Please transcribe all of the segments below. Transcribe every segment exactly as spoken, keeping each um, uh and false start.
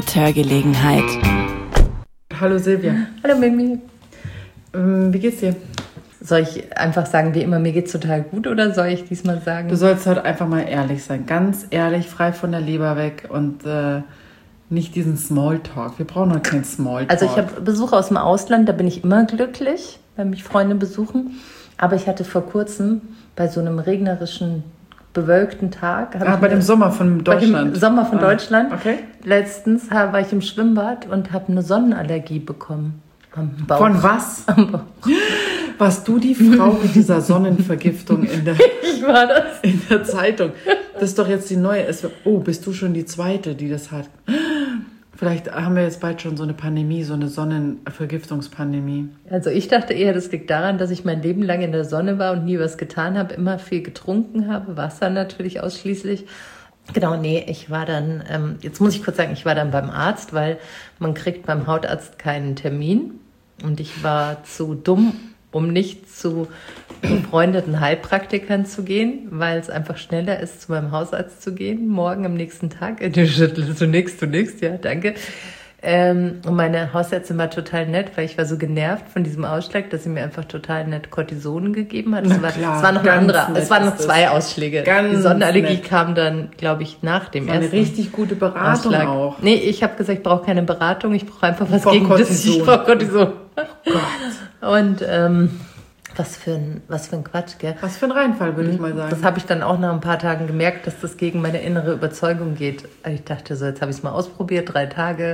Mit Hörgelegenheit. Hallo Silvia. Hallo Mimi. Ähm, wie geht's dir? Soll ich einfach sagen, wie immer, mir geht's total gut, oder soll ich diesmal sagen? Du sollst heute einfach mal ehrlich sein. Ganz ehrlich, frei von der Leber weg und äh, nicht diesen Smalltalk. Wir brauchen heute keinen Smalltalk. Also ich habe Besuch aus dem Ausland, da bin ich immer glücklich, wenn mich Freunde besuchen. Aber ich hatte vor kurzem bei so einem regnerischen, bewölkten Tag... Ah, bei dem Sommer von Deutschland. Bei dem Sommer von ah, Deutschland. Okay. Letztens war ich im Schwimmbad und habe eine Sonnenallergie bekommen. Am Bauch. Von was? Am Bauch. Warst du die Frau mit dieser Sonnenvergiftung in der, Ich war das. in der Zeitung? Das ist doch jetzt die neue. Oh, bist du schon die Zweite, die das hat? Vielleicht haben wir jetzt bald schon so eine Pandemie, so eine Sonnenvergiftungspandemie. Also ich dachte eher, das liegt daran, dass ich mein Leben lang in der Sonne war und nie was getan habe, immer viel getrunken habe, Wasser natürlich ausschließlich. Genau, nee, ich war dann, ähm, jetzt muss ich kurz sagen, ich war dann beim Arzt, weil man kriegt beim Hautarzt keinen Termin. Und ich war zu dumm, um nicht zu befreundeten Heilpraktikern zu gehen, weil es einfach schneller ist, zu meinem Hausarzt zu gehen, morgen am nächsten Tag. Du schüttelst, du nix, du nix, ja, danke. Ähm, und meine Hausärztin war total nett, weil ich war so genervt von diesem Ausschlag, dass sie mir einfach total nett Cortison gegeben hat. Es war, klar, es war noch ein anderer, es waren noch zwei das. Ausschläge. Ganz Die Sonnenallergie nett. kam dann, glaube ich, nach dem Das war ersten eine richtig gute Beratung Ausschlag. auch. Nee, ich habe gesagt, ich brauche keine Beratung, ich brauche einfach was brauch gegen das. Cortison. Ich brauche Cortison. Oh Gott. Und ähm, was für ein, was für ein Quatsch, gell? Was für ein Reinfall, würde ich mal sagen. Das habe ich dann auch nach ein paar Tagen gemerkt, dass das gegen meine innere Überzeugung geht. Ich dachte so, jetzt habe ich es mal ausprobiert, drei Tage.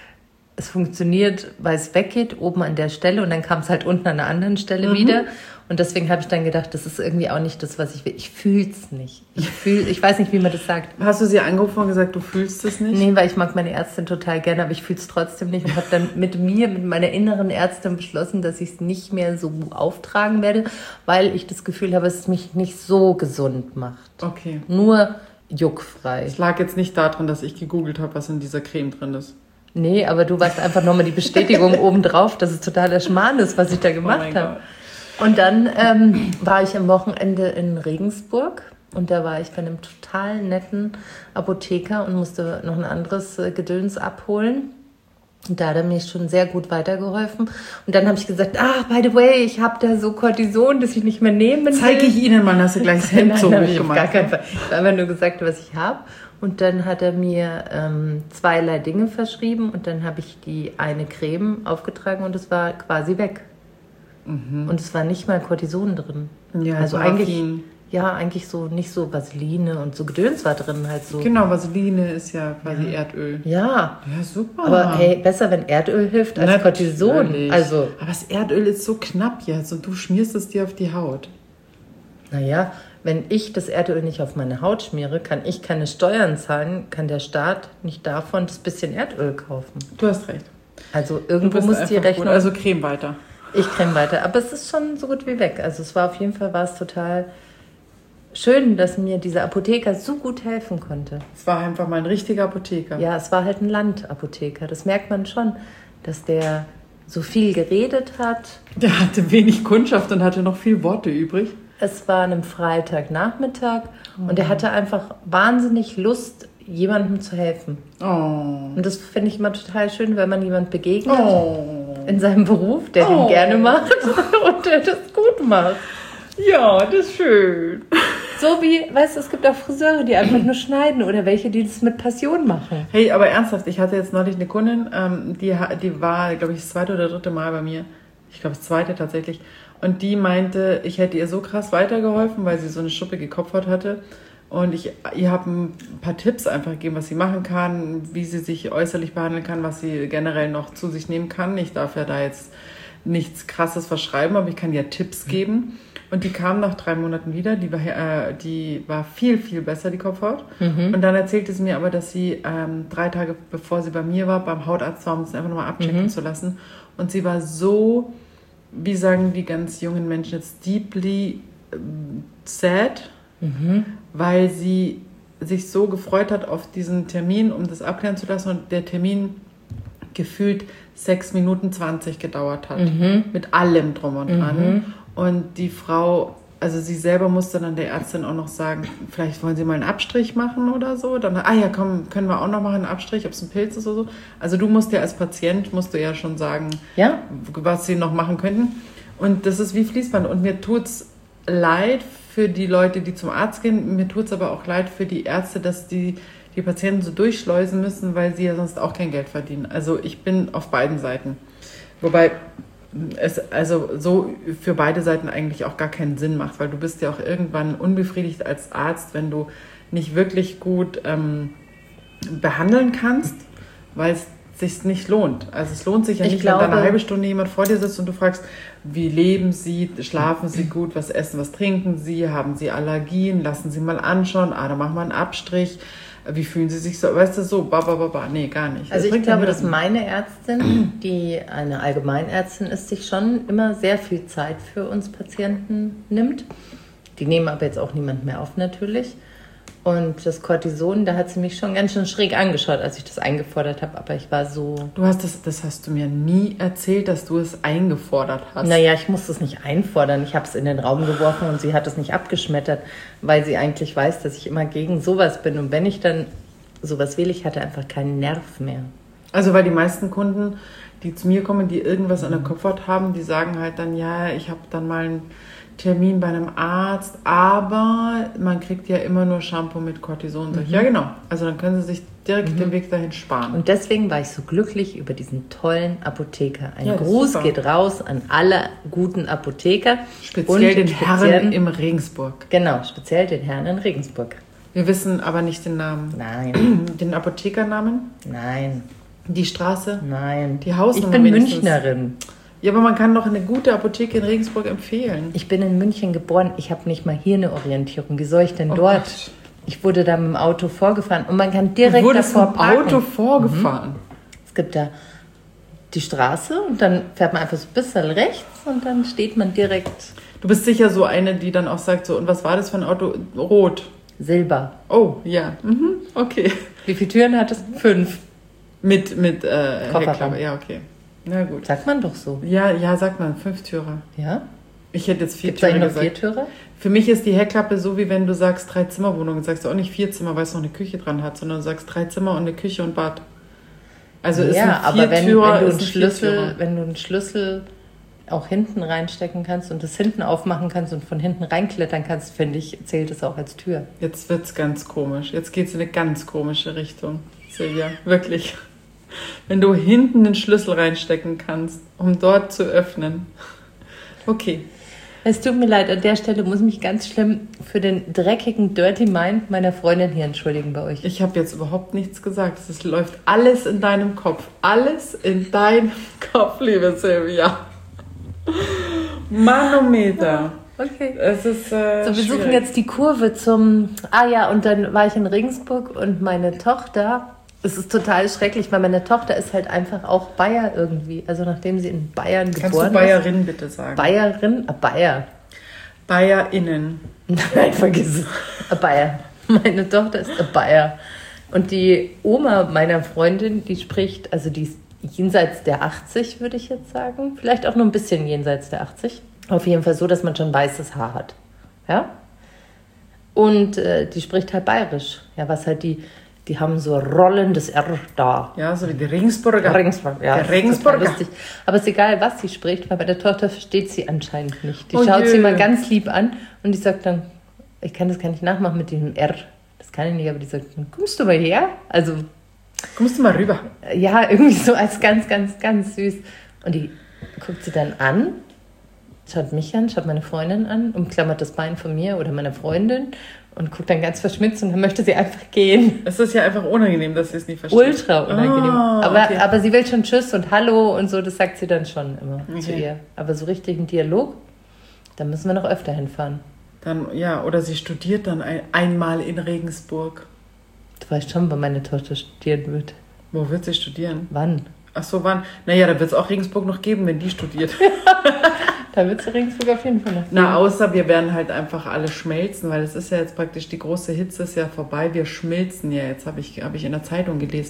Es funktioniert, weil es weggeht, oben an der Stelle, und dann kam es halt unten an einer anderen Stelle mhm. wieder. Und deswegen habe ich dann gedacht, das ist irgendwie auch nicht das, was ich will. Ich fühle es nicht. Ich fühl, ich weiß nicht, wie man das sagt. Hast du sie angerufen und gesagt, du fühlst es nicht? Nee, weil ich mag meine Ärztin total gerne, aber ich fühle es trotzdem nicht. Und habe dann mit mir, mit meiner inneren Ärztin beschlossen, dass ich es nicht mehr so auftragen werde, weil ich das Gefühl habe, dass es mich nicht so gesund macht. Okay. Nur juckfrei. Es lag jetzt nicht daran, dass ich gegoogelt habe, was in dieser Creme drin ist. Nee, aber du warst einfach nochmal die Bestätigung obendrauf, dass es totaler Schmarrn ist, was ich da gemacht oh habe. Und dann ähm, war ich am Wochenende in Regensburg und da war ich bei einem total netten Apotheker und musste noch ein anderes äh, Gedöns abholen. Und da hat er mir schon sehr gut weitergeholfen. Und dann habe ich gesagt, ah, by the way, ich habe da so Cortison, das ich nicht mehr nehmen will. Zeige ich Ihnen mal, hast du gleich das Hemd Nein, so nein, ich auf hochgemacht. gar keinen Fall. Ich habe einfach nur gesagt, was ich habe. Und dann hat er mir ähm, zweierlei Dinge verschrieben und dann habe ich die eine Creme aufgetragen und es war quasi weg. Mhm. Und es war nicht mal Cortison drin. Ja, also Paraffin. eigentlich, ja, eigentlich so nicht so Vaseline und so Gedöns war drin halt so. Genau, Vaseline ist ja quasi ja. Erdöl. Ja. Ja, super. Aber hey, besser, wenn Erdöl hilft als Natürlich. Cortison. Also, aber das Erdöl ist so knapp jetzt und du schmierst es dir auf die Haut. Naja, wenn ich das Erdöl nicht auf meine Haut schmiere, kann ich keine Steuern zahlen, kann der Staat nicht davon das bisschen Erdöl kaufen. Du hast recht. Also irgendwo muss die Rechnung... Gut. Also Creme weiter. Ich creme weiter, aber es ist schon so gut wie weg. Also es war auf jeden Fall, war es total schön, dass mir dieser Apotheker so gut helfen konnte. Es war einfach mal ein richtiger Apotheker. Ja, es war halt ein Landapotheker. Das merkt man schon, dass der so viel geredet hat. Der hatte wenig Kundschaft und hatte noch viel Worte übrig. Es war an einem Freitagnachmittag mhm. und er hatte einfach wahnsinnig Lust, jemandem zu helfen. Oh. Und das finde ich immer total schön, wenn man jemand begegnet oh. in seinem Beruf, der oh. den gerne macht und der das gut macht. Ja, das ist schön. So wie, weißt du, es gibt auch Friseure, die einfach nur schneiden oder welche, die das mit Passion machen. Hey, aber ernsthaft, ich hatte jetzt neulich eine Kundin, ähm, die, die war, glaube ich, das zweite oder dritte Mal bei mir. Ich glaube, das zweite tatsächlich. Und die meinte, ich hätte ihr so krass weitergeholfen, weil sie so eine schuppige Kopfhaut hatte. Und ich ihr habe ein paar Tipps einfach gegeben, was sie machen kann, wie sie sich äußerlich behandeln kann, was sie generell noch zu sich nehmen kann. Ich darf ja da jetzt nichts Krasses verschreiben, aber ich kann ihr Tipps geben. Und die kam nach drei Monaten wieder, die war, äh, die war viel, viel besser, die Kopfhaut. Mhm. Und dann erzählte sie mir aber, dass sie ähm, drei Tage bevor sie bei mir war, beim Hautarzt war, um es einfach nochmal abchecken mhm. zu lassen. Und sie war so, wie sagen die ganz jungen Menschen jetzt, deeply ähm, sad, mhm. weil sie sich so gefreut hat auf diesen Termin, um das abklären zu lassen. Und der Termin gefühlt sechs Minuten zwanzig gedauert hat. Mhm. Mit allem drum und dran. Mhm. Und die Frau also sie selber musste dann der Ärztin auch noch sagen, vielleicht wollen Sie mal einen Abstrich machen oder so. Dann, ah ja, komm, können wir auch noch machen einen Abstrich, ob es ein Pilz ist oder so. Also du musst ja als Patient, musst du ja schon sagen, ja? was sie noch machen könnten. Und das ist wie Fließband. Und mir tut's leid für die Leute, die zum Arzt gehen. Mir tut's aber auch leid für die Ärzte, dass die die Patienten so durchschleusen müssen, weil sie ja sonst auch kein Geld verdienen. Also ich bin auf beiden Seiten. Wobei es also so für beide Seiten eigentlich auch gar keinen Sinn macht, weil du bist ja auch irgendwann unbefriedigt als Arzt, wenn du nicht wirklich gut ähm, behandeln kannst, weil es sich nicht lohnt. Also es lohnt sich ja ich nicht, glaube, wenn da eine halbe Stunde jemand vor dir sitzt und du fragst, wie leben Sie, schlafen Sie gut, was essen, was trinken Sie, haben Sie Allergien, lassen Sie mal anschauen, ah, da machen wir einen Abstrich. Wie fühlen Sie sich so? Weißt du, so, ba, ba, ba, ba. Nee, gar nicht. Also ich glaube, dass meine Ärztin, die eine Allgemeinärztin ist, sich schon immer sehr viel Zeit für uns Patienten nimmt. Die nehmen aber jetzt auch niemand mehr auf natürlich. Und das Cortison, da hat sie mich schon ganz schön schräg angeschaut, als ich das eingefordert habe. Aber ich war so... Du hast das, das hast du mir nie erzählt, dass du es eingefordert hast. Naja, ich musste es nicht einfordern. Ich habe es in den Raum geworfen und sie hat es nicht abgeschmettert, weil sie eigentlich weiß, dass ich immer gegen sowas bin. Und wenn ich dann sowas will, ich hatte einfach keinen Nerv mehr. Also weil die meisten Kunden, die zu mir kommen, die irgendwas an der Kopfhaut haben, die sagen halt dann, ja, ich habe dann mal einen Termin bei einem Arzt, aber man kriegt ja immer nur Shampoo mit Cortison. Mhm. Ja, genau. Also dann können sie sich direkt mhm. den Weg dahin sparen. Und deswegen war ich so glücklich über diesen tollen Apotheker. Ein ja, Gruß geht raus an alle guten Apotheker. Speziell den Herren im Regensburg. Genau, speziell den Herren in Regensburg. Wir wissen aber nicht den Namen. Nein. Den Apothekernamen? Nein. Die Straße? Nein. Die Hausnummer? Ich bin wenigstens Münchnerin. Ja, aber man kann doch eine gute Apotheke in Regensburg empfehlen. Ich bin in München geboren. Ich habe nicht mal hier eine Orientierung. Wie soll ich denn oh dort? Gott. Ich wurde da mit dem Auto vorgefahren und man kann direkt du davor parken. Auto vorgefahren? Mhm. Es gibt da die Straße und dann fährt man einfach so ein bisschen rechts und dann steht man direkt... Du bist sicher so eine, die dann auch sagt so, und was war das für ein Auto? Rot. Silber. Oh, ja. Mhm. Okay. Wie viele Türen hat es? Fünf. Mit, mit äh, Heckklappe. Ja, okay. Na gut. Sagt man doch so. Ja, ja, sagt man. Fünftürer. Ja? Ich hätte jetzt vier Gibt's Türen noch gesagt. Viertürer? Für mich ist die Heckklappe so, wie wenn du sagst drei Zimmerwohnungen. Sagst du auch nicht vier Zimmer, weil es noch eine Küche dran hat, sondern du sagst drei Zimmer und eine Küche und Bad. Also ja, ist ein aber wenn, wenn, du einen ein Schlüssel, wenn du einen Schlüssel auch hinten reinstecken kannst und das hinten aufmachen kannst und von hinten reinklettern kannst, finde ich, zählt es auch als Tür. Jetzt wird's ganz komisch. Jetzt geht's in eine ganz komische Richtung, Silvia. Wirklich. Wenn du hinten den Schlüssel reinstecken kannst, um dort zu öffnen. Okay. Es tut mir leid, an der Stelle muss ich mich ganz schlimm für den dreckigen Dirty Mind meiner Freundin hier entschuldigen bei euch. Ich habe jetzt überhaupt nichts gesagt. Es läuft alles in deinem Kopf. Alles in deinem Kopf, liebe Silvia. Manometer. Okay. Es ist, äh, so, wir schwierig. suchen jetzt die Kurve zum... Ah ja, und dann war ich in Regensburg und meine Tochter... Es ist total schrecklich, weil meine Tochter ist halt einfach auch Bayer irgendwie. Also nachdem sie in Bayern Kannst geboren ist. Kannst du Bayerin ist, bitte sagen? Bayerin? Ah, Bayer. BayerInnen. Nein, vergiss es. A Bayer. Meine Tochter ist a Bayer. Und die Oma meiner Freundin, die spricht, also die ist jenseits der achtzig, würde ich jetzt sagen. Vielleicht auch nur ein bisschen jenseits der achtzig. Auf jeden Fall so, dass man schon weißes Haar hat. Ja? Und äh, die spricht halt bayerisch. Ja, was halt die... Die haben so rollendes R da. Ja, so wie die Regensburger. Regensburg, ja. Der Regensburger. Lustig. Aber es ist egal, was sie spricht, weil bei der Tochter versteht sie anscheinend nicht. Die oh schaut je. sie mal ganz lieb an und die sagt dann, ich kann das gar nicht nachmachen mit dem R. Das kann ich nicht, aber die sagt, kommst du mal her? Also. Kommst du mal rüber? Ja, irgendwie so als ganz, ganz, ganz süß. Und die guckt sie dann an, schaut mich an, schaut meine Freundin an, umklammert das Bein von mir oder meiner Freundin. Und guckt dann ganz verschmitzt und dann möchte sie einfach gehen. Es ist ja einfach unangenehm, dass sie es nicht versteht. Ultra unangenehm. Oh, aber, okay. aber sie will schon Tschüss und Hallo und so, das sagt sie dann schon immer okay. zu ihr. Aber so richtig ein Dialog, da müssen wir noch öfter hinfahren. Dann, ja, oder sie studiert dann ein, einmal in Regensburg. Du weißt schon, wann meine Tochter studieren wird. Wo wird sie studieren? Wann? Ach so, wann? Naja, da wird es auch Regensburg noch geben, wenn die studiert. Da wird es Regensburg auf jeden Fall noch geben. Na, außer wir werden halt einfach alle schmelzen, weil es ist ja jetzt praktisch, die große Hitze ist ja vorbei. Wir schmilzen ja jetzt, habe ich, hab ich in der Zeitung gelesen.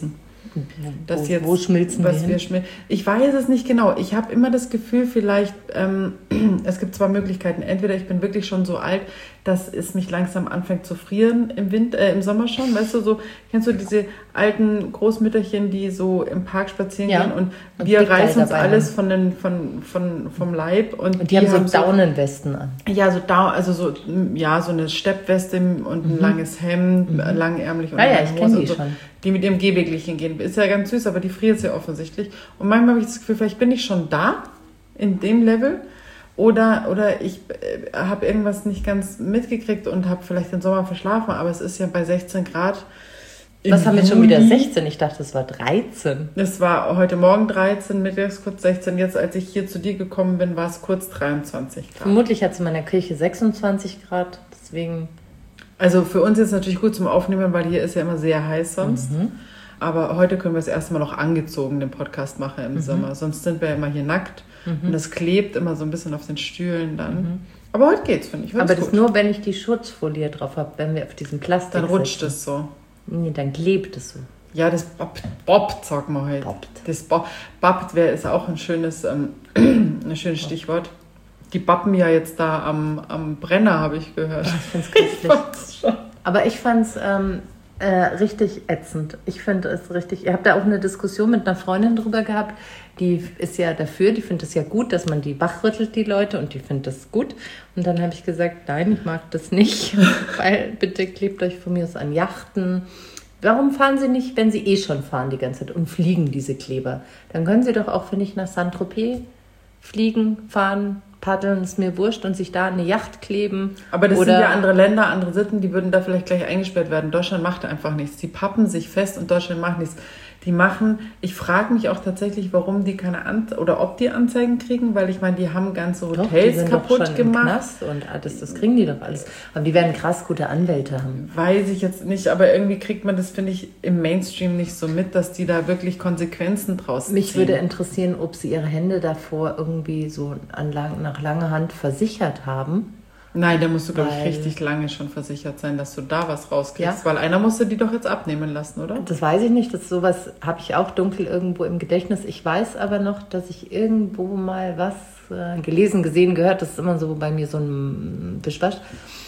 dass wo, jetzt, wo schmilzen was wir wir hin? schmilzen. Ich weiß es nicht genau. Ich habe immer das Gefühl, vielleicht, ähm, es gibt zwei Möglichkeiten. Entweder ich bin wirklich schon so alt, dass es mich langsam anfängt zu frieren im Winter, äh, im Sommer schon. Weißt du, so, kennst du diese alten Großmütterchen, die so im Park spazieren Ja. gehen und, Und wir Dickteil reißen uns dabei alles haben. von den, von, von, vom Leib. Und, Und die, haben so Daunenwesten an. ja, so da, also so, ja, so eine Steppweste und ein Mhm. langes Hemd, Mhm. langärmlich und Ah ja, eine ich Hose kenn die und so, schon. die mit ihrem Gehwägelchen gehen. Ist ja ganz süß, aber die friert ja offensichtlich. Und manchmal habe ich das Gefühl, vielleicht bin ich schon da, in dem Level, oder, oder ich äh, habe irgendwas nicht ganz mitgekriegt und habe vielleicht den Sommer verschlafen, aber es ist ja bei sechzehn Grad. Was im haben wir jetzt schon wieder Juli. sechzehn? Ich dachte, es war dreizehn. Es war heute Morgen dreizehn, mittags kurz sechzehn. Jetzt, als ich hier zu dir gekommen bin, war es kurz dreiundzwanzig Grad. Vermutlich hat es in meiner Küche sechsundzwanzig Grad, deswegen... Also für uns ist es natürlich gut zum Aufnehmen, weil hier ist ja immer sehr heiß sonst. Mhm. Aber heute können wir es erst mal noch angezogen, den Podcast machen im Mhm. Sommer. Sonst sind wir ja immer hier nackt. Mhm. Und das klebt immer so ein bisschen auf den Stühlen dann. Mhm. Aber heute geht's, finde ich. Heute Aber ist das gut. nur, wenn ich die Schutzfolie drauf habe, wenn wir auf diesem Plastik Dann rutscht sitzen. es so. Nee, dann klebt es so. Ja, das boppt, boppt sagt man heute. Boppt. Das bo boppt wäre ist auch ein schönes, ähm, ein schönes Stichwort. Die bappen ja jetzt da am, am Brenner, habe ich gehört. Ich finde es köstlich. Aber ich fand es ähm, äh, richtig ätzend. Ich finde es richtig... Ich habe da auch eine Diskussion mit einer Freundin drüber gehabt. Die ist ja dafür, die findet es ja gut, dass man die wachrüttelt, die Leute, und die findet das gut. Und dann habe ich gesagt, nein, ich mag das nicht, weil bitte klebt euch von mir aus an Yachten. Warum fahren Sie nicht, wenn Sie eh schon fahren die ganze Zeit und fliegen diese Kleber? Dann können Sie doch auch, finde ich, nach Saint-Tropez fliegen, fahren, paddeln, ist mir wurscht, und sich da eine Yacht kleben. Aber das Oder sind ja andere Länder, andere Sitten, die würden da vielleicht gleich eingesperrt werden. Deutschland macht einfach nichts. Die pappen sich fest und Deutschland macht nichts. Die machen, ich frage mich auch tatsächlich, warum die keine An oder ob die Anzeigen kriegen, weil ich meine, die haben ganze Doch, Hotels die sind kaputt doch schon gemacht. Im Knast und alles, das kriegen die doch alles. Aber die werden krass gute Anwälte haben. Weiß ich jetzt nicht, aber irgendwie kriegt man das, finde ich, im Mainstream nicht so mit, dass die da wirklich Konsequenzen draus ziehen. Mich würde interessieren, ob sie ihre Hände davor irgendwie so an lang, nach langer Hand versichert haben. Nein, da musst du, glaube ich, Weil- richtig lange schon versichert sein, dass du da was rauskriegst. Ja. Weil einer musste die doch jetzt abnehmen lassen, oder? Das weiß ich nicht, das sowas habe ich auch dunkel irgendwo im Gedächtnis. Ich weiß aber noch, dass ich irgendwo mal was äh, gelesen, gesehen, gehört, das ist immer so bei mir so ein Wischwasch,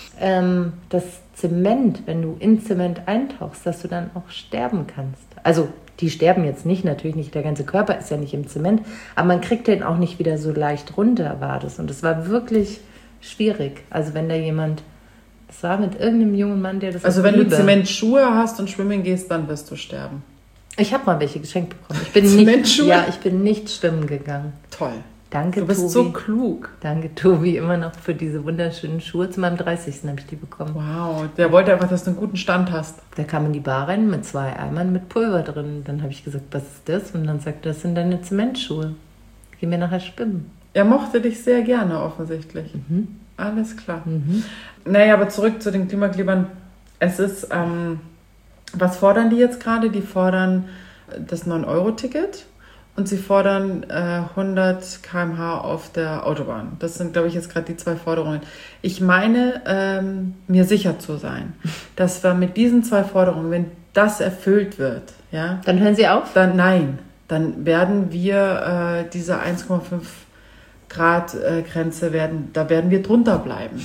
ähm, das Zement, wenn du in Zement eintauchst, dass du dann auch sterben kannst. Also die sterben jetzt nicht, natürlich nicht, der ganze Körper ist ja nicht im Zement, aber man kriegt den auch nicht wieder so leicht runter, war das. Und das war wirklich schwierig. Also wenn da jemand, das war mit irgendeinem jungen Mann, der das Also aus wenn du Liebe- Zementschuhe hast und schwimmen gehst, dann wirst du sterben. Ich habe mal welche geschenkt bekommen. Ich bin nicht, Zementschuhe? ja, ich bin nicht schwimmen gegangen. Toll. Danke, Du bist Tobi. so klug. Danke, Tobi, immer noch für diese wunderschönen Schuhe. Zu meinem dreißigsten habe ich die bekommen. Wow, der wollte einfach, dass du einen guten Stand hast. Da kam in die Bar rein mit zwei Eimern mit Pulver drin. Dann habe ich gesagt, was ist das? Und dann sagt er, das sind deine Zementschuhe. Gehen wir nachher schwimmen. Er mochte dich sehr gerne, offensichtlich. Mhm. Alles klar. Mhm. Naja, aber zurück zu den Klimaklebern. Es ist, ähm, was fordern die jetzt gerade? Die fordern das neun Euro Ticket und sie fordern äh, hundert Kilometer pro Stunde auf der Autobahn. Das sind, glaube ich, jetzt gerade die zwei Forderungen. Ich meine, ähm, mir sicher zu sein, dass wir mit diesen zwei Forderungen, wenn das erfüllt wird, ja, Dann hören Sie auf. dann nein, dann werden wir äh, diese eins Komma fünf Grad äh, Grenze werden, da werden wir drunter bleiben.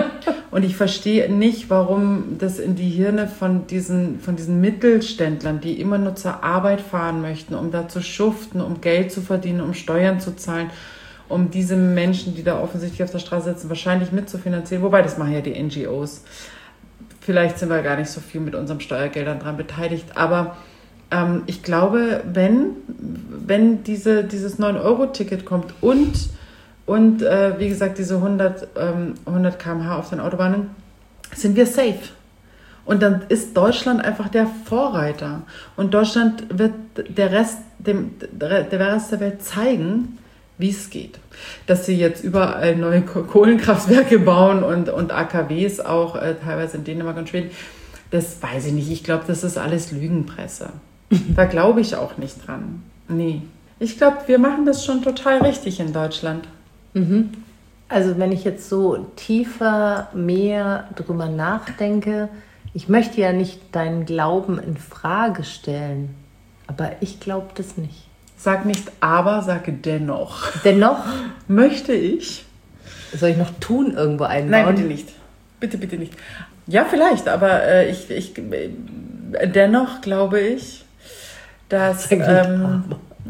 Und ich verstehe nicht, warum das in die Hirne von diesen, von diesen Mittelständlern, die immer nur zur Arbeit fahren möchten, um da zu schuften, um Geld zu verdienen, um Steuern zu zahlen, um diese Menschen, die da offensichtlich auf der Straße sitzen, wahrscheinlich mitzufinanzieren. Wobei, das machen ja die N G Os. Vielleicht sind wir gar nicht so viel mit unseren Steuergeldern dran beteiligt, aber ähm, ich glaube, wenn, wenn diese, dieses neun Euro Ticket kommt und Und äh, wie gesagt, diese hundert, ähm, hundert Kilometer pro Stunde auf den Autobahnen, sind wir safe. Und dann ist Deutschland einfach der Vorreiter. Und Deutschland wird der Rest, dem, der Rest der Welt zeigen, wie es geht. Dass sie jetzt überall neue Kohlenkraftwerke bauen und, und A K Ws auch, äh, teilweise in Dänemark und Schweden, das weiß ich nicht. Ich glaube, das ist alles Lügenpresse. Da glaube ich auch nicht dran. Nee. Ich glaube, wir machen das schon total richtig in Deutschland. Mhm. Also wenn ich jetzt so tiefer, mehr drüber nachdenke, ich möchte ja nicht deinen Glauben in Frage stellen. Aber ich glaube das nicht. Sag nicht aber, sage dennoch. Dennoch? Möchte ich. Soll ich noch tun irgendwo einbauen? Nein, bitte nicht. Bitte, bitte nicht. Ja, vielleicht, aber äh, ich, ich, äh, dennoch glaube ich, dass, ähm,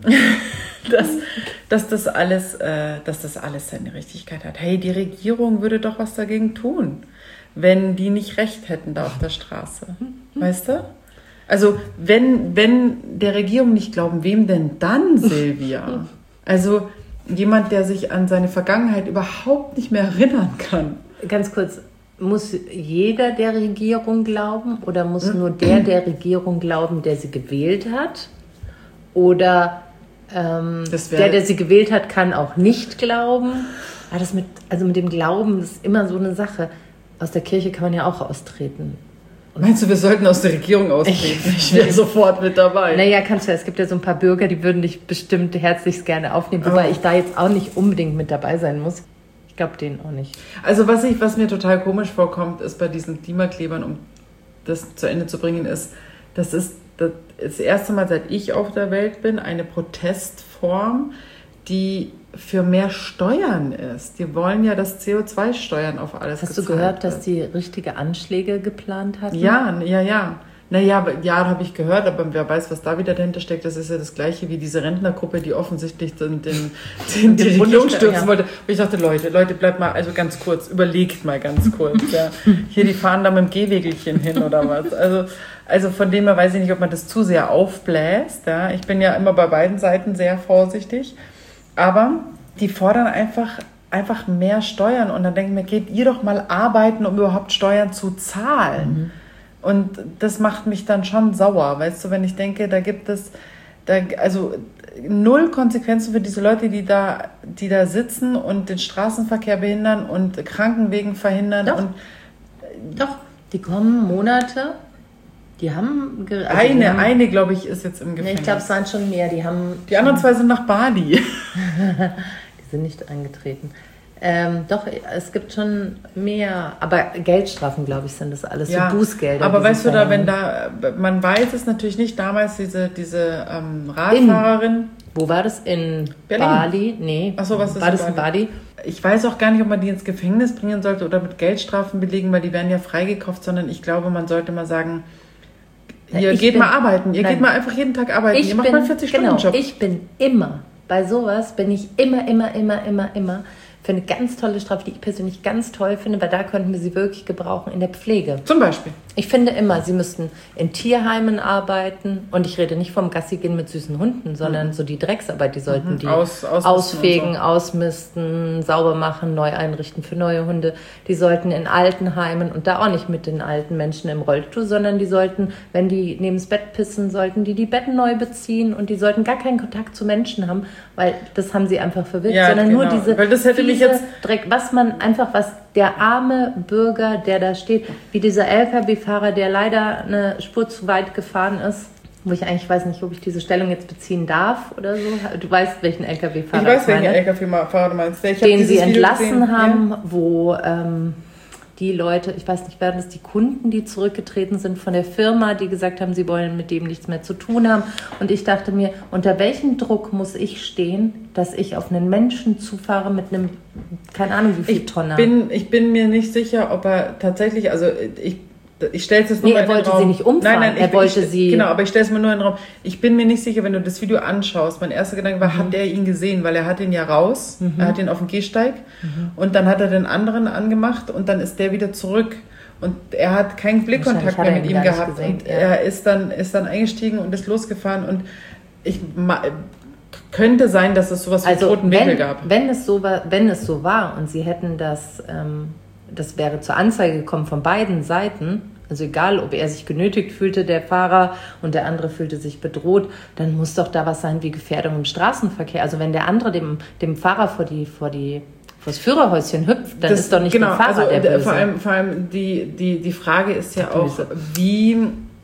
dass, dass, das alles, äh, dass das alles seine Richtigkeit hat. Hey, die Regierung würde doch was dagegen tun, wenn die nicht recht hätten da auf der Straße. Weißt du? Also, wenn, wenn der Regierung nicht glauben, wem denn dann, Silvia? Also, jemand, der sich an seine Vergangenheit überhaupt nicht mehr erinnern kann. Ganz kurz, muss jeder der Regierung glauben oder muss nur der der Regierung glauben, der sie gewählt hat? Oder ähm, der, der sie gewählt hat, kann auch nicht glauben? Aber das mit, also mit dem Glauben, das ist immer so eine Sache. Aus der Kirche kann man ja auch austreten. Meinst du, wir sollten aus der Regierung austreten? Ich wäre sofort mit dabei. Naja, kannst du. Es gibt ja so ein paar Bürger, die würden dich bestimmt herzlichst gerne aufnehmen. Wobei oh. ich da jetzt auch nicht unbedingt mit dabei sein muss. Ich glaube denen auch nicht. Also was, ich, was mir total komisch vorkommt, ist bei diesen Klimaklebern, um das zu Ende zu bringen, ist, das ist das, das erste Mal, seit ich auf der Welt bin, eine Protestform, die für mehr Steuern ist. Die wollen ja, dass C O zwei Steuern auf alles Hast du gehört, wird. Dass die richtige Anschläge geplant hatten? Ja, ja, ja. Naja, ja, habe ich gehört, aber wer weiß, was da wieder dahinter steckt. Das ist ja das Gleiche wie diese Rentnergruppe, die offensichtlich den, den, den, die Regierung stürzen ja. wollte. Und ich dachte, Leute, Leute, bleibt mal, also ganz kurz, überlegt mal ganz kurz. Ja. Hier, die fahren da mit dem Gehwegelchen hin oder was. Also, also von dem her weiß ich nicht, ob man das zu sehr aufbläst. Ja. Ich bin ja immer bei beiden Seiten sehr vorsichtig. Aber die fordern einfach, einfach mehr Steuern. Und dann denken wir, geht ihr doch mal arbeiten, um überhaupt Steuern zu zahlen. Mhm. Und das macht mich dann schon sauer, weißt du, wenn ich denke, da gibt es da, also null Konsequenzen für diese Leute, die da, die da sitzen und den Straßenverkehr behindern und Krankenwegen verhindern. Doch, und, doch. Die kommen Monate, die haben... Also eine, die haben, eine, glaube ich, ist jetzt im Gefängnis. Nee, ich glaube, es waren schon mehr. Die, haben die anderen zwei sind nach Bali. Die sind nicht eingetreten. Ähm, doch, es gibt schon mehr, aber Geldstrafen, glaube ich, sind das alles, ja, so Bußgelder. Aber weißt du, da, wenn da, man weiß es natürlich nicht, damals diese, diese ähm, Radfahrerin. In, wo war das? In Berlin. Bali? Nee. Ach so, was ist war das in Bali? Bali? Ich weiß auch gar nicht, ob man die ins Gefängnis bringen sollte oder mit Geldstrafen belegen, weil die werden ja freigekauft, sondern ich glaube, man sollte mal sagen, ihr ich geht bin, mal arbeiten, ihr nein, geht mal einfach jeden Tag arbeiten, ihr macht bin, mal einen vierzig-Stunden-Job. Genau, ich bin immer, bei sowas bin ich immer, immer, immer, immer, immer für eine ganz tolle Strafe, die ich persönlich ganz toll finde, weil da könnten wir sie wirklich gebrauchen in der Pflege. Zum Beispiel? Ich finde immer, sie müssten in Tierheimen arbeiten und ich rede nicht vom Gassi gehen mit süßen Hunden, sondern mhm. so die Drecksarbeit, die sollten mhm. die Aus, ausfegen, so. ausmisten, sauber machen, neu einrichten für neue Hunde. Die sollten in Altenheimen und da auch nicht mit den alten Menschen im Rollstuhl, sondern die sollten, wenn die neben das Bett pissen, sollten die die Betten neu beziehen und die sollten gar keinen Kontakt zu Menschen haben, weil das haben sie einfach verwirrt, ja, sondern genau. nur diese weil das hätte mich jetzt Dreck, was man einfach, was der arme Bürger, der da steht, wie dieser L K W-Fahrer, der leider eine Spur zu weit gefahren ist, wo ich eigentlich weiß nicht, ob ich diese Stellung jetzt beziehen darf oder so. Du weißt, welchen L K W-Fahrer ich weiß, welchen L K W-Fahrer du meinst. Ich den sie entlassen haben, ja. wo ähm, die Leute, ich weiß nicht, werden es die Kunden, die zurückgetreten sind von der Firma, die gesagt haben, sie wollen mit dem nichts mehr zu tun haben. Und ich dachte mir, unter welchem Druck muss ich stehen, dass ich auf einen Menschen zufahre mit einem, keine Ahnung, wie viel Tonner. Ich bin, ich bin mir nicht sicher, ob er tatsächlich, also ich Ich stelle es jetzt nur nee, mal in den Raum. Er wollte sie nicht umfahren, nein, nein, er ich, wollte ich, sie... Genau, aber ich stelle es mir nur in den Raum. Ich bin mir nicht sicher, wenn du das Video anschaust. Mein erster Gedanke war, mhm. hat er ihn gesehen? Weil er hat ihn ja raus, mhm. er hat ihn auf dem Gehsteig mhm. und dann hat er den anderen angemacht und dann ist der wieder zurück. Und er hat keinen Blickkontakt mehr mit ihm gehabt. Gesehen, und ja. er ist dann, ist dann eingestiegen und ist losgefahren. Und ich könnte sein, dass es sowas wie also toten Winkel gab. Wenn es so war, wenn es so war und sie hätten das... Ähm, das wäre zur Anzeige gekommen von beiden Seiten, also egal, ob er sich genötigt fühlte, der Fahrer, und der andere fühlte sich bedroht, dann muss doch da was sein wie Gefährdung im Straßenverkehr. Also wenn der andere dem, dem Fahrer vor die, vor die, vor das Führerhäuschen hüpft, dann das, ist doch nicht genau, der Fahrer also, der Böse. Vor allem, vor allem die, die, die Frage ist ja auch, wie,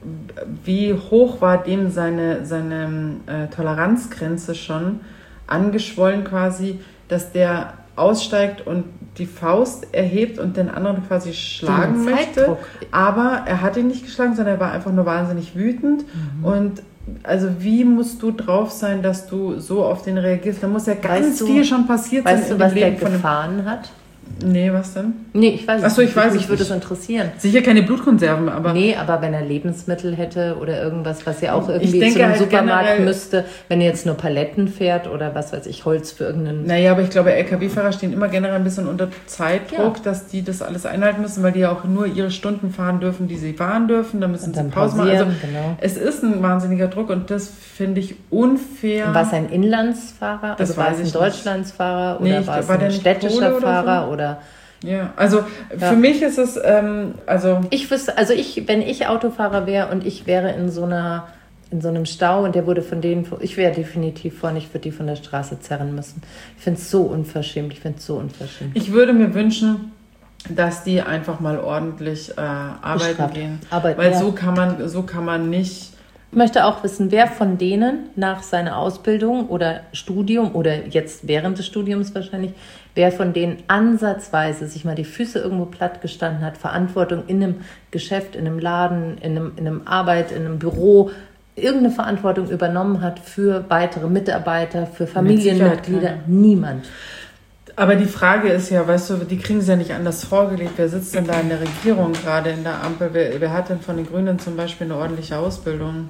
wie hoch war dem seine, seine äh, Toleranzgrenze schon angeschwollen quasi, dass der aussteigt und die Faust erhebt und den anderen quasi schlagen möchte. Aber er hat ihn nicht geschlagen, sondern er war einfach nur wahnsinnig wütend. Mhm. Und also wie musst du drauf sein, dass du so auf den reagierst? Da muss ja ganz Weißt du- viel schon passiert Weißt sein du, in was dem der Leben von dem... gefahren hat? Nee, was denn? Nee, ich weiß Ach so, es ich weiß es Mich würde nicht. es interessieren. Sicher keine Blutkonserven, aber... Nee, aber wenn er Lebensmittel hätte oder irgendwas, was ja auch Ich irgendwie denke zu einem halt Supermarkt generell- müsste, wenn er jetzt nur Paletten fährt oder was weiß ich, Holz für irgendeinen... Naja, aber ich glaube, L K W-Fahrer stehen immer generell ein bisschen unter Zeitdruck, Ja. dass die das alles einhalten müssen, weil die ja auch nur ihre Stunden fahren dürfen, die sie fahren dürfen. Dann müssen Und sie dann Pause machen. Also pausieren, genau. es ist ein wahnsinniger Druck und das finde ich unfair. Und war es ein Inlandsfahrer? Das Also war weiß es ein ich nicht. Deutschlandsfahrer Nee, oder ich- war es war der ein nicht städtischer Pole oder so? Fahrer oder... Ja, also Ja. für mich ist es, ähm, also Ich wüsste, also ich, wenn ich Autofahrer wäre und ich wäre in so einer, in so einem Stau und der wurde von denen, ich wäre definitiv vorne, ich würde die von der Straße zerren müssen. Ich finde es so unverschämt, ich finde es so unverschämt. ich würde mir wünschen, dass die einfach mal ordentlich äh, arbeiten Bestraft. gehen. Arbeiten, Weil ja. so kann man, so kann man nicht. Ich möchte auch wissen, wer von denen nach seiner Ausbildung oder Studium oder jetzt während des Studiums wahrscheinlich, wer von denen ansatzweise sich mal die Füße irgendwo platt gestanden hat, Verantwortung in einem Geschäft, in einem Laden, in einem, in einem Arbeit, in einem Büro, irgendeine Verantwortung übernommen hat für weitere Mitarbeiter, für Familienmitglieder. keiner. Niemand. Aber die Frage ist ja, weißt du, die kriegen es ja nicht anders vorgelegt. Wer sitzt denn da in der Regierung gerade in der Ampel? Wer, wer hat denn von den Grünen zum Beispiel eine ordentliche Ausbildung?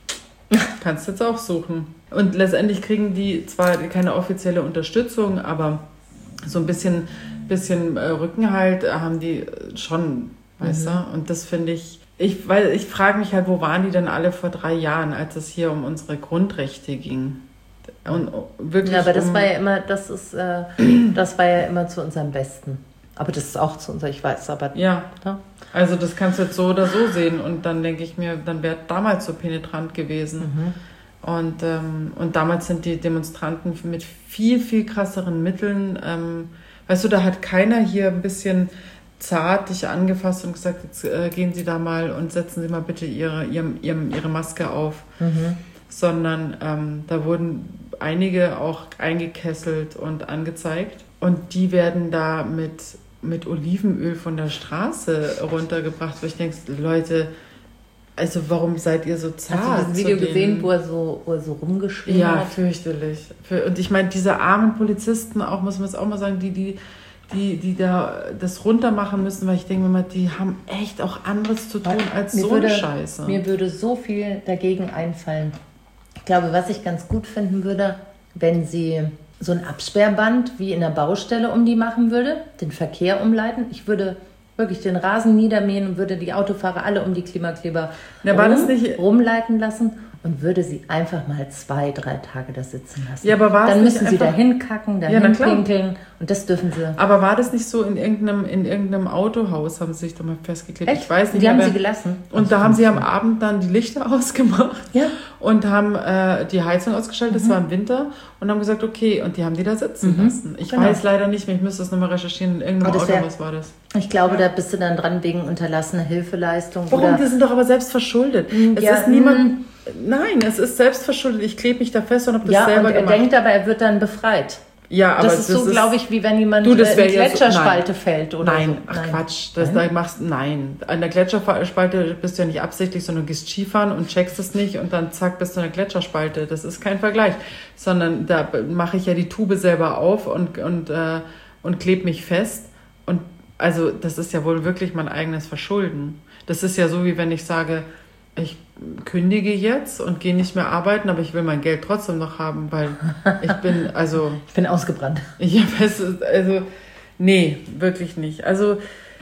Kannst jetzt auch suchen. Und letztendlich kriegen die zwar keine offizielle Unterstützung, aber so ein bisschen, bisschen äh, Rückenhalt haben die schon, weißt Mhm. du? Und das finde ich, ich, weil ich frage mich halt, wo waren die denn alle vor drei Jahren, als es hier um unsere Grundrechte ging? Und wirklich Ja, aber das um, war ja immer, das ist, äh, das war ja immer zu unserem Besten. Aber das ist auch zu unser, ich weiß, aber ja. ne? Also das kannst du jetzt so oder so sehen und dann denke ich mir, dann wäre damals so penetrant gewesen. Mhm. Und, ähm, und damals sind die Demonstranten mit viel, viel krasseren Mitteln, ähm, weißt du, da hat keiner hier ein bisschen zart dich angefasst und gesagt, jetzt äh, gehen Sie da mal und setzen Sie mal bitte Ihre, Ihre, Ihre, Ihre Maske auf. Mhm. Sondern ähm, da wurden einige auch eingekesselt und angezeigt. Und die werden da mit, mit Olivenöl von der Straße runtergebracht, wo ich denke, Leute, also warum seid ihr so zart? Hast du das zu Video denen? gesehen, wo er so, wo er so rumgeschrien Ja, hat? fürchterlich. Für, und ich meine, diese armen Polizisten, auch muss man es auch mal sagen, die, die, die, die da das runtermachen müssen, weil ich denke mir mal, die haben echt auch anderes zu tun als Mir so würde, eine Scheiße. Mir würde so viel dagegen einfallen. Ich glaube, was ich ganz gut finden würde, wenn sie so ein Absperrband wie in der Baustelle um die machen würde, den Verkehr umleiten. Ich würde wirklich den Rasen niedermähen und würde die Autofahrer alle um die Klimakleber Ja, war rum, das nicht- rumleiten lassen und würde sie einfach mal zwei, drei Tage da sitzen lassen. Ja, aber war es Dann nicht müssen sie einfach- dahin kacken, Ja, dahin na klar. pinkeln und das dürfen sie. Aber war das nicht so in irgendeinem, in irgendeinem Autohaus, haben sie sich da mal festgeklebt? Echt? Ich weiß nicht. Die haben aber- sie gelassen. Und da haben sie am Abend dann die Lichter ausgemacht Ja. und haben äh, die Heizung ausgeschaltet, das war im Winter, und haben gesagt, okay, und die haben die da sitzen Mhm. lassen. Ich Genau. weiß leider nicht mehr, ich müsste das nochmal recherchieren, in irgendeinem Aber das wär- Autohaus war das. Ich glaube, Ja. da bist du dann dran wegen unterlassener Hilfeleistung. Warum? Oder Die sind doch aber selbst verschuldet. Es ja, ist niemand... Nein, es ist selbst verschuldet. Ich klebe mich da fest und habe das ja, selber und er gemacht. denkt aber, er wird dann befreit. ja, aber Das ist so, glaube ich, wie wenn jemand Du, das äh, in wär die ja so- Gletscherspalte nein. fällt oder Nein, so. ach Quatsch, das da machst nein. An der Gletscherspalte bist du ja nicht absichtlich, sondern du gehst Skifahren und checkst es nicht und dann zack bist du in der Gletscherspalte. Das ist kein Vergleich, sondern da mache ich ja die Tube selber auf und und äh, und klebe mich fest und also das ist ja wohl wirklich mein eigenes Verschulden. Das ist ja so, wie wenn ich sage, ich kündige jetzt und gehe nicht mehr arbeiten, aber ich will mein Geld trotzdem noch haben, weil ich bin, also... Ich bin ausgebrannt. Ja, also, nee, wirklich nicht. Also,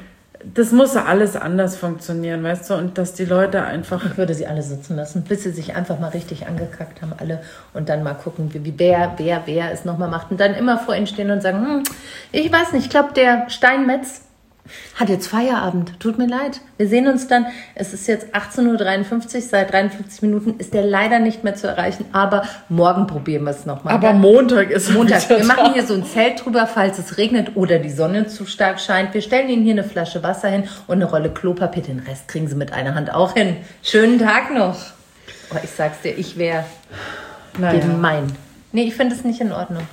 das muss ja alles anders funktionieren, weißt du, und dass die Leute einfach... Ich würde sie alle sitzen lassen, bis sie sich einfach mal richtig angekackt haben, alle. Und dann mal gucken, wie, wie wer, wer, wer es nochmal macht. Und dann immer vor ihnen stehen und sagen, hm, ich weiß nicht, ich glaube, der Steinmetz hat jetzt Feierabend. Tut mir leid. Wir sehen uns dann. Es ist jetzt achtzehn Uhr dreiundfünfzig. Seit dreiundfünfzig Minuten ist der leider nicht mehr zu erreichen. Aber morgen probieren wir es nochmal. Aber Montag ist Montag. wieder Wir machen da. hier so ein Zelt drüber, falls es regnet oder die Sonne zu stark scheint. Wir stellen Ihnen hier eine Flasche Wasser hin und eine Rolle Klopapier. Den Rest kriegen Sie mit einer Hand auch hin. Schönen Tag noch. Oh, ich sag's dir, ich wäre Naja. gemein. Nee, ich finde es nicht in Ordnung.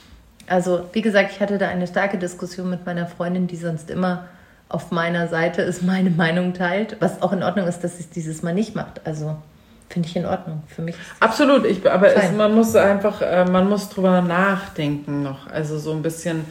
Also, wie gesagt, ich hatte da eine starke Diskussion mit meiner Freundin, die sonst immer auf meiner Seite ist, meine Meinung teilt. Was auch in Ordnung ist, dass sie es dieses Mal nicht macht. Also, Finde ich in Ordnung. Für mich ist absolut. Ich, aber es, man muss einfach, äh, man muss drüber nachdenken noch. Also so ein bisschen,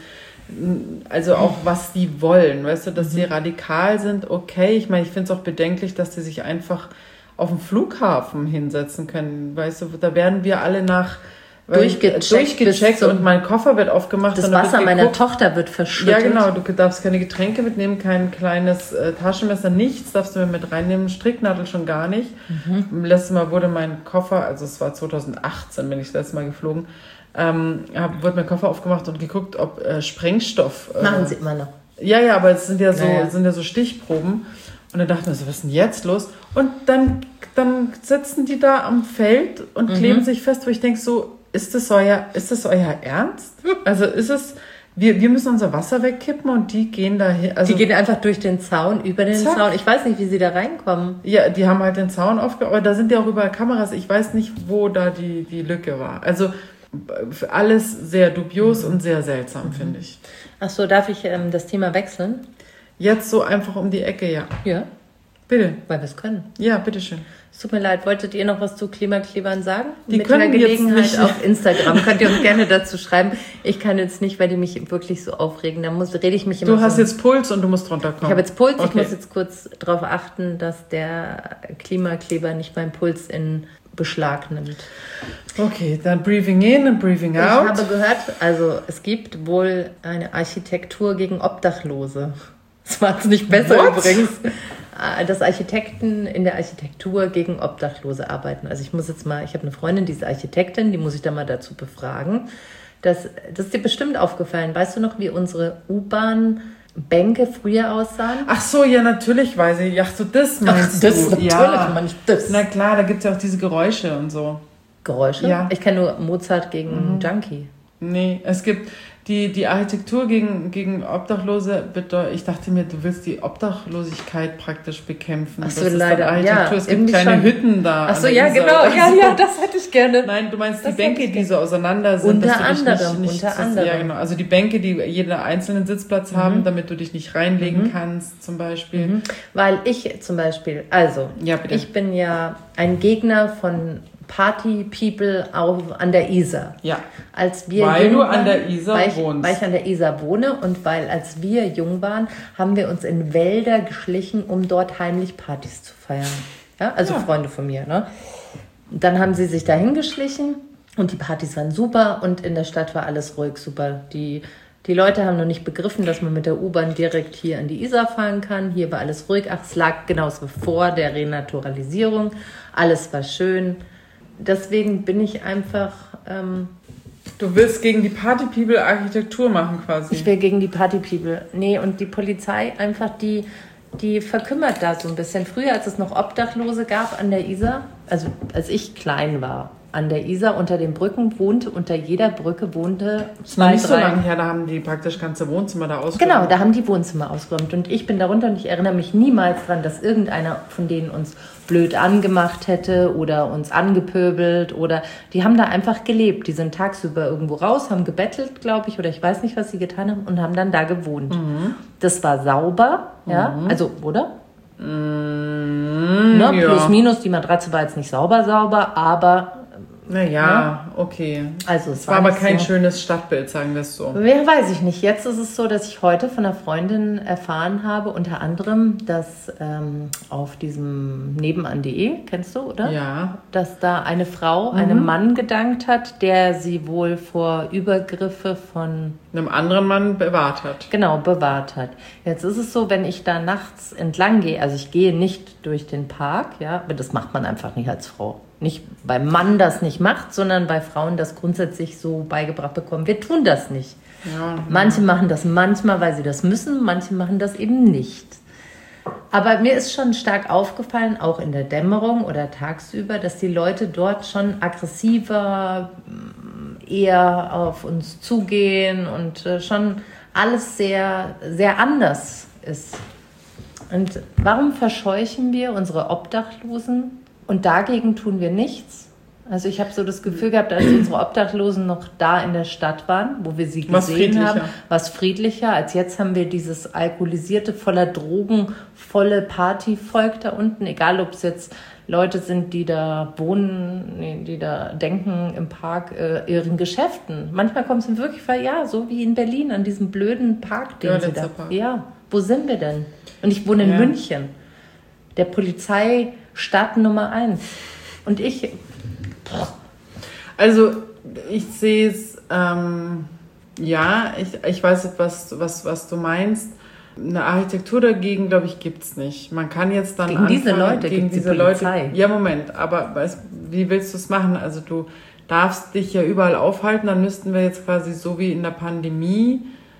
also auch was die wollen. Weißt du, dass sie radikal sind, okay. Ich meine, ich finde es auch bedenklich, dass die sich einfach auf dem Flughafen hinsetzen können. Weißt du, da werden wir alle nach durchgecheckt, durchgecheckt und mein Koffer wird aufgemacht. Das und Wasser wird meiner Tochter wird verschüttet. Ja, genau. Du darfst keine Getränke mitnehmen, kein kleines äh, Taschenmesser, nichts darfst du mir mit reinnehmen, Stricknadel schon gar nicht. Mhm. Letztes Mal wurde mein Koffer, also es war zwanzig achtzehn, bin ich das letzte Mal geflogen, ähm, hab, wurde mein Koffer aufgemacht und geguckt, ob äh, Sprengstoff... Äh, Machen sie immer noch. Ja, ja, aber es sind ja so, naja. sind ja so Stichproben. Und dann dachte ich mir so, was ist denn jetzt los? Und dann, dann sitzen die da am Feld und mhm. kleben sich fest, wo ich denke so, ist das euer, ist das euer Ernst? Also ist es, wir, wir müssen unser Wasser wegkippen und die gehen da hin. Also die gehen einfach durch den Zaun, über den zack. Zaun. Ich weiß nicht, wie sie da reinkommen. Ja, die haben halt den Zaun aufgebaut, aber da sind ja auch überall Kameras. Ich weiß nicht, wo da die, die Lücke war. Also alles sehr dubios mhm. und sehr seltsam, mhm. finde ich. Ach so, darf ich ähm, das Thema wechseln? Jetzt so einfach um die Ecke, ja. Ja. Bitte. Weil wir es können. Ja, bitteschön. Es tut mir leid, wolltet ihr noch was zu Klimaklebern sagen? Die Mit können einer Gelegenheit jetzt nicht. Auf Instagram. Könnt ihr uns gerne dazu schreiben. Ich kann jetzt nicht, weil die mich wirklich so aufregen. Da muss, rede ich mich immer Du hast so. jetzt Puls und du musst runterkommen. Ich habe jetzt Puls. Okay. Ich muss jetzt kurz darauf achten, dass der Klimakleber nicht meinen Puls in Beschlag nimmt. Okay, dann breathing in und breathing out. Ich habe gehört, also es gibt wohl eine Architektur gegen Obdachlose. Das macht es nicht besser What? übrigens. Dass Architekten in der Architektur gegen Obdachlose arbeiten. Also ich muss jetzt mal, ich habe eine Freundin, die ist Architektin, die muss ich da mal dazu befragen. Das, das ist dir bestimmt aufgefallen. Weißt du noch, wie unsere U-Bahn-Bänke früher aussahen? Ach so, ja, natürlich weiß ich. Ach so, das meinst Ach, das, du. Natürlich ja. meine ich das. Na klar, da gibt es ja auch diese Geräusche und so. Geräusche? Ja. Ich kenne nur Mozart gegen mhm. Junkie. Nee, es gibt die, die Architektur gegen, gegen Obdachlose. Ich dachte mir, du willst die Obdachlosigkeit praktisch bekämpfen. Ach so, das ist leider. Architektur. Ja, es gibt kleine schon. Hütten da. Ach so, ja, genau. Ja, so. ja, das hätte ich gerne. Nein, du meinst das die Bänke, die so auseinander sind. Unter dass du anderem, dich nicht, nicht, unter das, anderem. Ja, genau. Also die Bänke, die jeden einzelnen Sitzplatz mhm. haben, damit du dich nicht reinlegen mhm. kannst, zum Beispiel. Mhm. Weil ich zum Beispiel, also, ja, bitte. ich bin ja ein Gegner von Party People auf, an der Isar. Ja. Als wir weil jung du waren, an der Isar weil ich, wohnst. Weil ich an der Isar wohne und weil als wir jung waren, haben wir uns in Wälder geschlichen, um dort heimlich Partys zu feiern. Ja, also ja. Freunde von mir, ne? Dann haben sie sich dahin geschlichen und die Partys waren super und in der Stadt war alles ruhig, super. Die Die Leute haben noch nicht begriffen, dass man mit der U-Bahn direkt hier an die Isar fahren kann. Hier war alles ruhig. Ach, es lag genau so vor der Renaturalisierung. Alles war schön. Deswegen bin ich einfach... Ähm, du willst gegen die Party-People Architektur machen quasi. Ich will gegen die Party-People. Nee, und die Polizei einfach, die, die verkümmert da so ein bisschen. Früher, als es noch Obdachlose gab an der Isar, also als ich klein war, an der Isar unter den Brücken wohnte, unter jeder Brücke wohnte zwei, nicht drei... so lange her, da haben die praktisch ganze Wohnzimmer da ausgeräumt. Genau, da haben die Wohnzimmer ausgeräumt. Und ich bin darunter und ich erinnere mich niemals daran, dass irgendeiner von denen uns blöd angemacht hätte oder uns angepöbelt oder... Die haben da einfach gelebt. Die sind tagsüber irgendwo raus, haben gebettelt, glaube ich, oder ich weiß nicht, was sie getan haben und haben dann da gewohnt. Mhm. Das war sauber, ja, mhm. also, oder? Mhm, ne? ja. Plus, minus, die Matratze war jetzt nicht sauber, sauber, aber... Naja, ja. okay. Also es, es war, war aber kein so. schönes Stadtbild, sagen wir es so. Wer weiß ich nicht. Jetzt ist es so, dass ich heute von einer Freundin erfahren habe, unter anderem, dass ähm, auf diesem nebenan punkt de, kennst du, oder? Ja. Dass da eine Frau mhm. einem Mann gedankt hat, der sie wohl vor Übergriffe von... einem anderen Mann bewahrt hat. Genau, bewahrt hat. Jetzt ist es so, wenn ich da nachts entlang gehe, also ich gehe nicht durch den Park, ja, aber das macht man einfach nicht als Frau. Nicht, weil Mann das nicht macht, sondern bei Frauen das grundsätzlich so beigebracht bekommen. Wir tun das nicht. Ja, manche ja. machen das manchmal, weil sie das müssen, manche machen das eben nicht. Aber mir ist schon stark aufgefallen, auch in der Dämmerung oder tagsüber, dass die Leute dort schon aggressiver, eher auf uns zugehen und schon alles sehr, sehr anders ist. Und warum verscheuchen wir unsere Obdachlosen? Und dagegen tun wir nichts. Also ich habe so das Gefühl gehabt, als unsere Obdachlosen noch da in der Stadt waren, wo wir sie gesehen haben, was friedlicher. Als jetzt haben wir dieses alkoholisierte, voller Drogen, volle Partyvolk da unten. Egal, ob es jetzt Leute sind, die da wohnen, nee, die da denken im Park äh, ihren Geschäften. Manchmal kommt es mir wirklich vor, ja, so wie in Berlin, an diesem blöden Park, den sie da... Park. Ja, wo sind wir denn? Und ich wohne in ja. München, der Polizeistadt Nummer eins. Und ich... Also, ich sehe es... Ähm, ja, ich, ich weiß, was, was, was du meinst. Eine Architektur dagegen, glaube ich, gibt es nicht. Man kann jetzt dann gegen anfangen, diese Leute, gegen diese die Leute. Ja, Moment, aber weißt, wie willst du es machen? Also du darfst dich ja überall aufhalten, dann müssten wir jetzt quasi so wie in der Pandemie,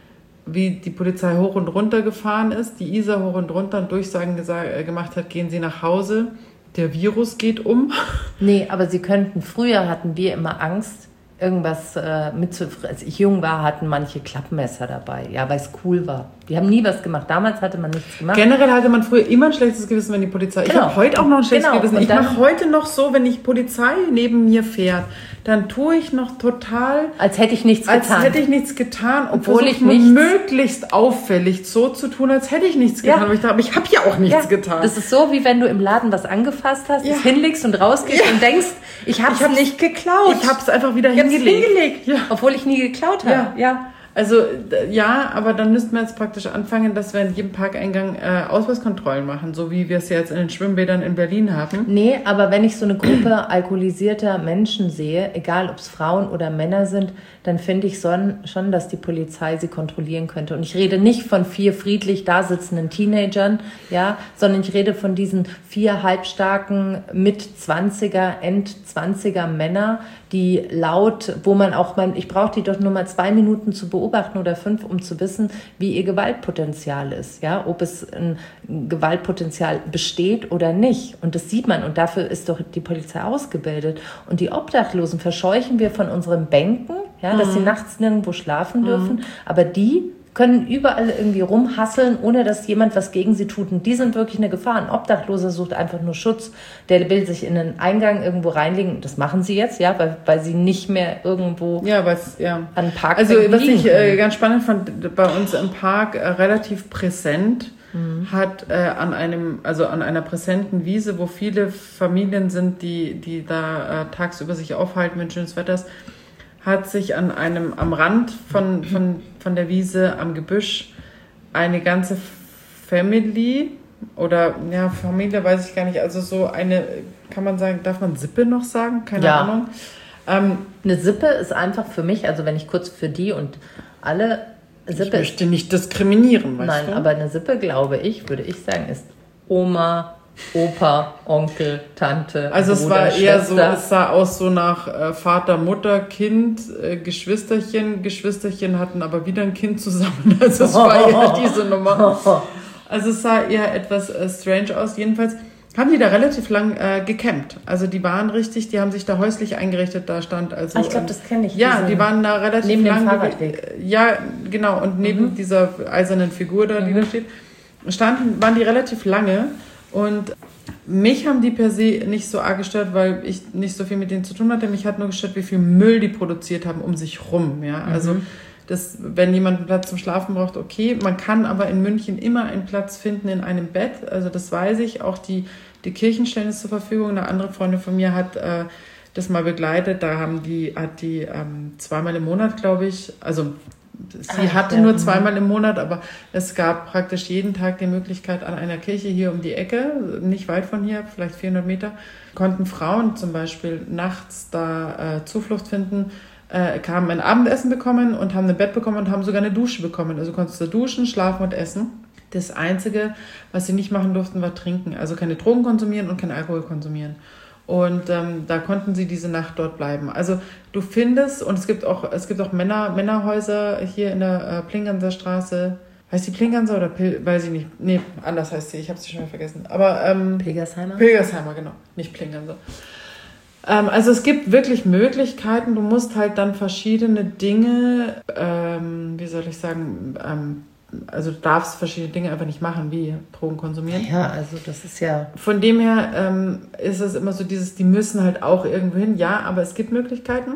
wie die Polizei hoch und runter gefahren ist, die Isar hoch und runter und Durchsagen gesagt, äh, gemacht hat, gehen Sie nach Hause, der Virus geht um. Nee, aber sie könnten, früher hatten wir immer Angst, irgendwas äh, mitzufressen. Als ich jung war, hatten manche Klappmesser dabei, ja, weil es cool war. Die haben nie was gemacht. Damals hatte man nichts gemacht. Generell hatte man früher immer ein schlechtes Gewissen, wenn die Polizei... Genau. Ich habe heute auch noch ein schlechtes genau. Gewissen. Ich mache heute noch so, wenn ich Polizei neben mir fährt, dann tue ich noch total... Als hätte ich nichts als getan. Als hätte ich nichts getan. Und obwohl ich nichts, möglichst auffällig so zu tun, als hätte ich nichts getan. Ja. Aber ich, dachte, ich habe ja auch nichts ja. getan. Das ist so, wie wenn du im Laden was angefasst hast, ja. es hinlegst und rausgehst ja. und denkst, ich habe es nicht geklaut. Ich habe es einfach wieder ich hingelegt. hingelegt. Ja. Obwohl ich nie geklaut habe. Ja. ja. Also ja, aber dann müssten wir jetzt praktisch anfangen, dass wir in jedem Parkeingang äh, Ausweiskontrollen machen, so wie wir es ja jetzt in den Schwimmbädern in Berlin haben. Nee, aber wenn ich so eine Gruppe alkoholisierter Menschen sehe, egal ob es Frauen oder Männer sind, dann finde ich son, schon, dass die Polizei sie kontrollieren könnte. Und ich rede nicht von vier friedlich da sitzenden Teenagern, ja, sondern ich rede von diesen vier halbstarken Mit-Zwanziger, End-Zwanziger Männer, die laut, wo man auch, man, ich brauche die doch nur mal zwei Minuten zu beobachten oder fünf, um zu wissen, wie ihr Gewaltpotenzial ist, ja, ob es ein Gewaltpotenzial besteht oder nicht. Und das sieht man und dafür ist doch die Polizei ausgebildet. Und die Obdachlosen verscheuchen wir von unseren Bänken, ja, dass mhm. sie nachts nirgendwo schlafen dürfen, mhm. aber die können überall irgendwie rumhasseln, ohne dass jemand was gegen sie tut. Und die sind wirklich eine Gefahr. Ein Obdachloser sucht einfach nur Schutz. Der will sich in einen Eingang irgendwo reinlegen. Das machen sie jetzt, ja, weil, weil sie nicht mehr irgendwo ja, was, ja. an Park Also was ich äh, ganz spannend fand, bei uns im Park äh, relativ präsent mhm. hat äh, an einem, also an einer präsenten Wiese, wo viele Familien sind, die, die da äh, tagsüber sich aufhalten, wenn schönes Wetter ist, hat sich an einem, am Rand von, von, von der Wiese, am Gebüsch, eine ganze Family oder, ja, Familie weiß ich gar nicht, also so eine, kann man sagen, darf man Sippe noch sagen? Keine ja. Ahnung. Ähm, eine Sippe ist einfach für mich, also wenn ich kurz für die und alle Sippe... Ich möchte nicht diskriminieren, weißt Nein, du? aber eine Sippe, glaube ich, würde ich sagen, ist Oma, Opa, Onkel, Tante, also Bruder, es war eher Schwester. so, es sah aus so nach äh, Vater, Mutter, Kind, äh, Geschwisterchen. Geschwisterchen hatten aber wieder ein Kind zusammen. Also es war eher diese Nummer. Also es sah eher etwas äh, strange aus. Jedenfalls haben die da relativ lang äh, gecampt. Also die waren richtig, die haben sich da häuslich eingerichtet. Da stand also. Ah, ich glaube, das kenne ich. Ja, die waren da relativ neben lang. Neben dem Fahrradweg. Ja, genau. Und neben mhm. dieser eisernen Figur da, die mhm. da steht, standen, waren die relativ lange. Und mich haben die per se nicht so arg gestört, weil ich nicht so viel mit denen zu tun hatte. Mich hat nur gestört, wie viel Müll die produziert haben um sich rum. Ja? Also, das, wenn jemand einen Platz zum Schlafen braucht, okay. Man kann aber in München immer einen Platz finden in einem Bett. Also das weiß ich. Auch die, die Kirchen stellen es zur Verfügung. Eine andere Freundin von mir hat äh, das mal begleitet. Da haben die, hat die ähm, zweimal im Monat, glaube ich, also sie Ach, hatte ja. nur zweimal im Monat, aber es gab praktisch jeden Tag die Möglichkeit an einer Kirche hier um die Ecke, nicht weit von hier, vielleicht vierhundert Meter, konnten Frauen zum Beispiel nachts da äh, Zuflucht finden, äh, kamen ein Abendessen bekommen und haben ein Bett bekommen und haben sogar eine Dusche bekommen. Also konntest du duschen, schlafen und essen. Das Einzige, was sie nicht machen durften, war trinken. Also keine Drogen konsumieren und kein Alkohol konsumieren. Und ähm, da konnten sie diese Nacht dort bleiben. Also du findest, und es gibt auch, es gibt auch Männer, Männerhäuser hier in der äh, Plinganser Straße. Heißt die Plinganser oder Pil, weiß ich nicht. Nee, anders heißt sie, ich habe sie schon mal vergessen. Aber ähm, Pilgersheimer? Pilgersheimer, genau, nicht Plinganser. Ähm, also es gibt wirklich Möglichkeiten. Du musst halt dann verschiedene Dinge, ähm, wie soll ich sagen, ähm, also du darfst verschiedene Dinge einfach nicht machen, wie Drogen konsumieren. Ja, also das ist ja... Von dem her ähm, ist es immer so dieses, die müssen halt auch irgendwo hin. Ja, aber es gibt Möglichkeiten.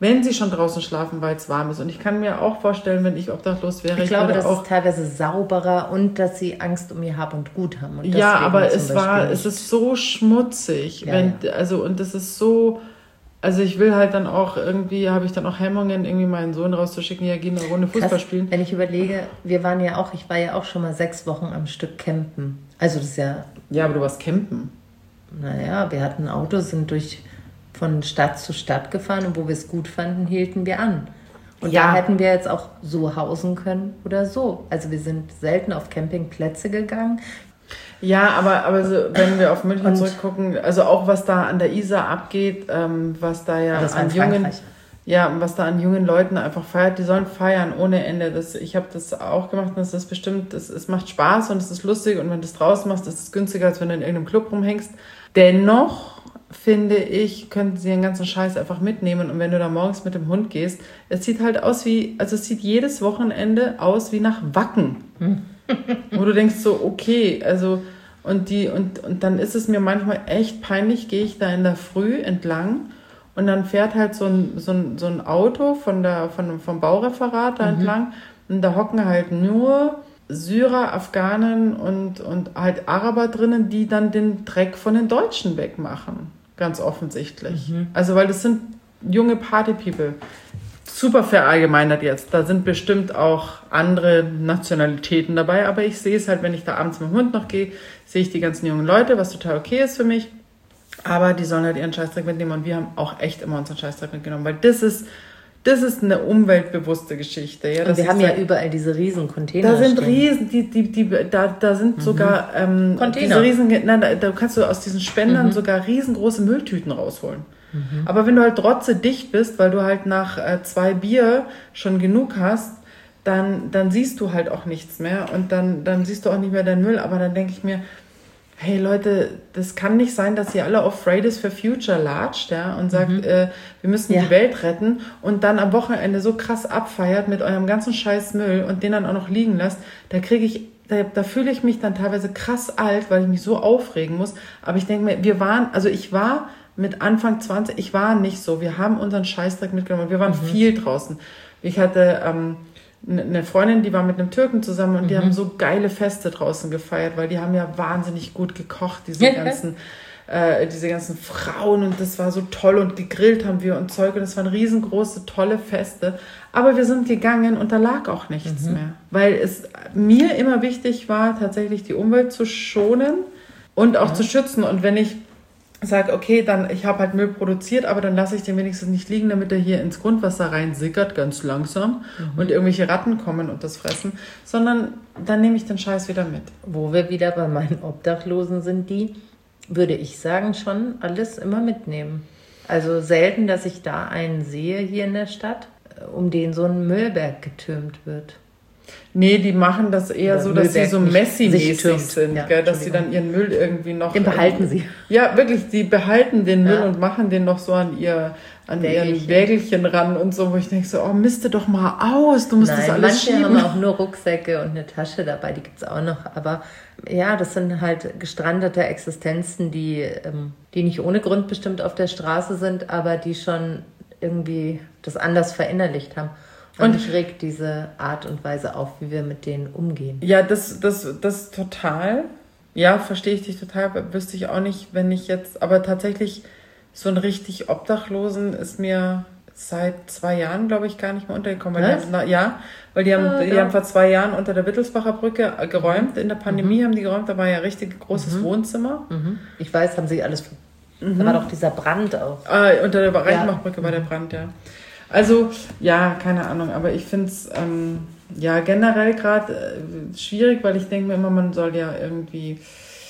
wenn sie schon draußen schlafen, weil es warm ist. Und ich kann mir auch vorstellen, wenn ich obdachlos wäre, ich, ich glaube, das auch, ist teilweise sauberer und dass sie Angst um ihr Hab und Gut haben. Und ja, aber es war, es ist so schmutzig, ja, wenn, ja. also und es ist so, also ich will halt dann auch irgendwie, habe ich dann auch Hemmungen, irgendwie meinen Sohn rauszuschicken, ja, gehen eine Runde Fußball Krass, spielen. Wenn ich überlege, wir waren ja auch, ich war ja auch schon mal sechs Wochen am Stück campen. Also das ist ja... Ja, aber du warst campen. Naja, wir hatten ein Auto, sind durch... von Stadt zu Stadt gefahren und wo wir es gut fanden, hielten wir an. Und ja. da hätten wir jetzt auch so hausen können oder so. Also wir sind selten auf Campingplätze gegangen. Ja, aber, aber so, wenn wir auf München und zurückgucken, also auch was da an der Isar abgeht, ähm, was da ja das an jungen, ja, was da an jungen Leuten einfach feiert, die sollen feiern ohne Ende. Das, ich habe das auch gemacht und das ist bestimmt, das, es macht Spaß und es ist lustig und wenn du es draußen machst, ist es günstiger, als wenn du in irgendeinem Club rumhängst. Dennoch finde ich, könnten sie den ganzen Scheiß einfach mitnehmen und wenn du da morgens mit dem Hund gehst, es sieht halt aus wie, also es sieht jedes Wochenende aus wie nach Wacken. Hm. Wo du denkst so, okay, also und die und, und dann ist es mir manchmal echt peinlich, gehe ich da in der Früh entlang und dann fährt halt so ein, so ein, so ein Auto von der, von, vom Baureferat da mhm. entlang und da hocken halt nur Syrer, Afghanen und, und halt Araber drinnen, die dann den Dreck von den Deutschen wegmachen. Ganz offensichtlich. Mhm. Also, weil das sind junge Party-People. Super verallgemeinert jetzt. Da sind bestimmt auch andere Nationalitäten dabei, aber ich sehe es halt, wenn ich da abends mit dem Hund noch gehe, sehe ich die ganzen jungen Leute, was total okay ist für mich. Aber die sollen halt ihren Scheißdreck mitnehmen und wir haben auch echt immer unseren Scheißdreck mitgenommen, weil das ist Das ist eine umweltbewusste Geschichte. Ja, und wir haben ja überall diese riesen Container. Da sind stehen. riesen, die, die, die, da, da sind mhm. sogar ähm, Container. Diese riesen, nein, da, da kannst du aus diesen Spendern mhm. sogar riesengroße Mülltüten rausholen. Mhm. Aber wenn du halt trotzdem dicht bist, weil du halt nach äh, zwei Bier schon genug hast, dann, dann siehst du halt auch nichts mehr und dann, dann siehst du auch nicht mehr deinen Müll. Aber dann denke ich mir, hey Leute, das kann nicht sein, dass ihr alle auf Fridays for Future latscht, ja, und sagt, mhm. äh, wir müssen ja. die Welt retten und dann am Wochenende so krass abfeiert mit eurem ganzen scheiß Müll und den dann auch noch liegen lasst. Da kriege ich, da, da fühle ich mich dann teilweise krass alt, weil ich mich so aufregen muss. Aber ich denke mir, wir waren, also ich war mit Anfang zwanzig, ich war nicht so. Wir haben unseren Scheißdreck mitgenommen. Wir waren mhm. viel draußen. Ich hatte ähm, eine Freundin, die war mit einem Türken zusammen und die mhm. haben so geile Feste draußen gefeiert, weil die haben ja wahnsinnig gut gekocht, diese ganzen äh, diese ganzen Frauen und das war so toll und gegrillt haben wir und Zeug und das waren riesengroße, tolle Feste. Aber wir sind gegangen und da lag auch nichts mhm. mehr, weil es mir immer wichtig war, tatsächlich die Umwelt zu schonen und auch ja. zu schützen. Und wenn ich sage, okay, dann ich habe halt Müll produziert, aber dann lasse ich den wenigstens nicht liegen, damit er hier ins Grundwasser rein sickert, ganz langsam mhm. und irgendwelche Ratten kommen und das fressen, sondern dann nehme ich den Scheiß wieder mit. Wo wir wieder bei meinen Obdachlosen sind, die, würde ich sagen, schon alles immer mitnehmen. Also selten, dass ich da einen sehe hier in der Stadt, um den so ein Müllberg getürmt wird. Nee, die machen das eher Oder so, dass sie so Messi-mäßig sind, ja, gell? Dass sie dann ihren Müll irgendwie noch... Den behalten sie. Ja, wirklich, die behalten den Müll ja. und machen den noch so an ihr an Wägelchen. ihren Wägelchen ran und so, wo ich denke so, oh, miste doch mal aus, du musst Nein, das alles manche schieben. Manche haben auch nur Rucksäcke und eine Tasche dabei, die gibt's auch noch, aber ja, das sind halt gestrandete Existenzen, die, die nicht ohne Grund bestimmt auf der Straße sind, aber die schon irgendwie das anders verinnerlicht haben. Und mich regt diese Art und Weise auf, wie wir mit denen umgehen. Ja, das, das, das total. Ja, verstehe ich dich total. Wüsste ich auch nicht, wenn ich jetzt... Aber tatsächlich, so einen richtig Obdachlosen ist mir seit zwei Jahren, glaube ich, gar nicht mehr untergekommen. Weil die haben, ja, weil die haben, ah, die ja. haben vor zwei Jahren unter der Wittelsbacher Brücke geräumt. In der Pandemie mhm. haben die geräumt. Da war ja ein richtig großes mhm. Wohnzimmer. Mhm. Ich weiß, haben sie alles... Mhm. Da war doch dieser Brand auch. Ah, unter der Reichenbachbrücke ja. war der Brand, ja. Also, ja, keine Ahnung, aber ich finde es ähm, ja generell gerade äh, schwierig, weil ich denke mir immer, man soll ja irgendwie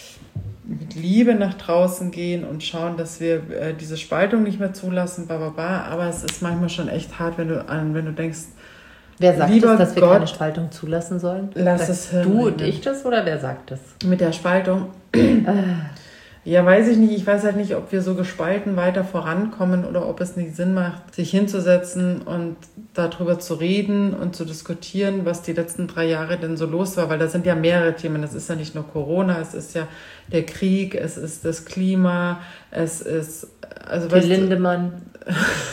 mit Liebe nach draußen gehen und schauen, dass wir äh, diese Spaltung nicht mehr zulassen, bla, bla, bla. Aber es ist manchmal schon echt hart, wenn du, an, wenn du denkst, wer sagt lieber es, dass wir Gott, keine Spaltung zulassen sollen? Lass es hin. Du und ich das oder wer sagt das? Mit der Spaltung? Ja, weiß ich nicht. Ich weiß halt nicht, ob wir so gespalten weiter vorankommen oder ob es nicht Sinn macht, sich hinzusetzen und darüber zu reden und zu diskutieren, was die letzten drei Jahre denn so los war. Weil da sind ja mehrere Themen. Es ist ja nicht nur Corona, es ist ja der Krieg, es ist das Klima, es ist... also die Lindemann.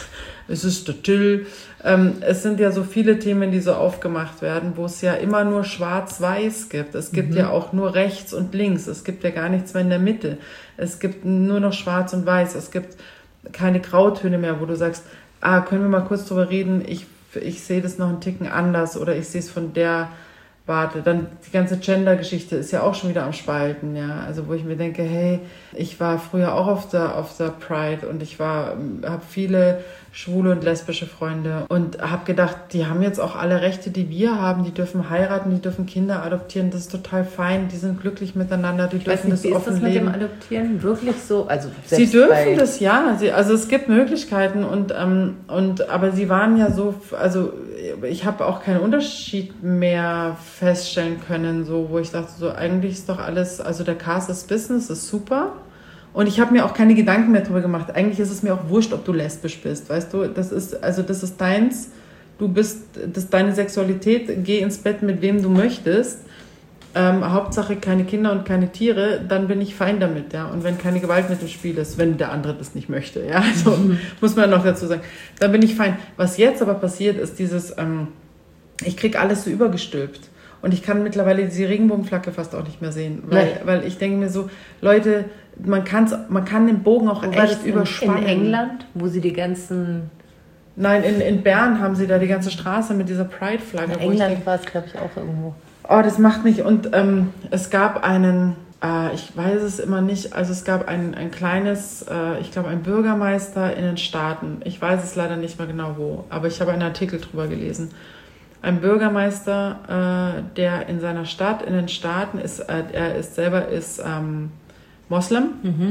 es ist der Till. Ähm, es sind ja so viele Themen, die so aufgemacht werden, wo es ja immer nur schwarz-weiß gibt. Es gibt mhm. ja auch nur rechts und links. Es gibt ja gar nichts mehr in der Mitte. Es gibt nur noch schwarz und weiß. Es gibt keine Grautöne mehr, wo du sagst, ah, können wir mal kurz drüber reden, ich, ich sehe das noch einen Ticken anders oder ich sehe es von der Warte. Dann die ganze Gender-Geschichte ist ja auch schon wieder am Spalten, ja. Also wo ich mir denke, hey, ich war früher auch auf der, auf der Pride und ich war, habe viele schwule und lesbische Freunde und habe gedacht, die haben jetzt auch alle Rechte, die wir haben. Die dürfen heiraten, die dürfen Kinder adoptieren, das ist total fein, die sind glücklich miteinander, die dürfen nicht, das offen leben. Wie ist das mit dem Adoptieren? Wirklich so? Also sie dürfen das, ja. Sie, also es gibt Möglichkeiten und, ähm, und aber sie waren ja so, also ich habe auch keinen Unterschied mehr feststellen können, so wo ich dachte, so eigentlich ist doch alles, also der Cast ist Business, ist super. Und ich habe mir auch keine Gedanken mehr drüber gemacht. Eigentlich ist es mir auch wurscht, ob du lesbisch bist, weißt du? Das ist, also das ist deins, du bist, das ist deine Sexualität, geh ins Bett mit wem du möchtest. Ähm, Hauptsache keine Kinder und keine Tiere, dann bin ich fein damit, ja. Und wenn keine Gewalt mit im Spiel ist, wenn der andere das nicht möchte, ja, also mhm. muss man noch dazu sagen, dann bin ich fein. Was jetzt aber passiert, ist dieses, ähm, ich krieg alles so übergestülpt. Und ich kann mittlerweile diese Regenbogenflagge fast auch nicht mehr sehen, weil, weil ich denke mir so, Leute, man, kann's, man kann den Bogen auch wo echt in, überspannen. In England, wo sie die ganzen... Nein, in, in Bern haben sie da die ganze Straße mit dieser Pride-Flagge. In England war es, glaube ich, auch irgendwo. Oh, das macht mich... Und ähm, es gab einen, äh, ich weiß es immer nicht, also es gab ein, ein kleines, äh, ich glaube, ein Bürgermeister in den Staaten. Ich weiß es leider nicht mehr genau wo, aber ich habe einen Artikel drüber gelesen. Ein Bürgermeister, äh, der in seiner Stadt, in den Staaten, ist, äh, er ist selber ist ähm, Moslem mhm.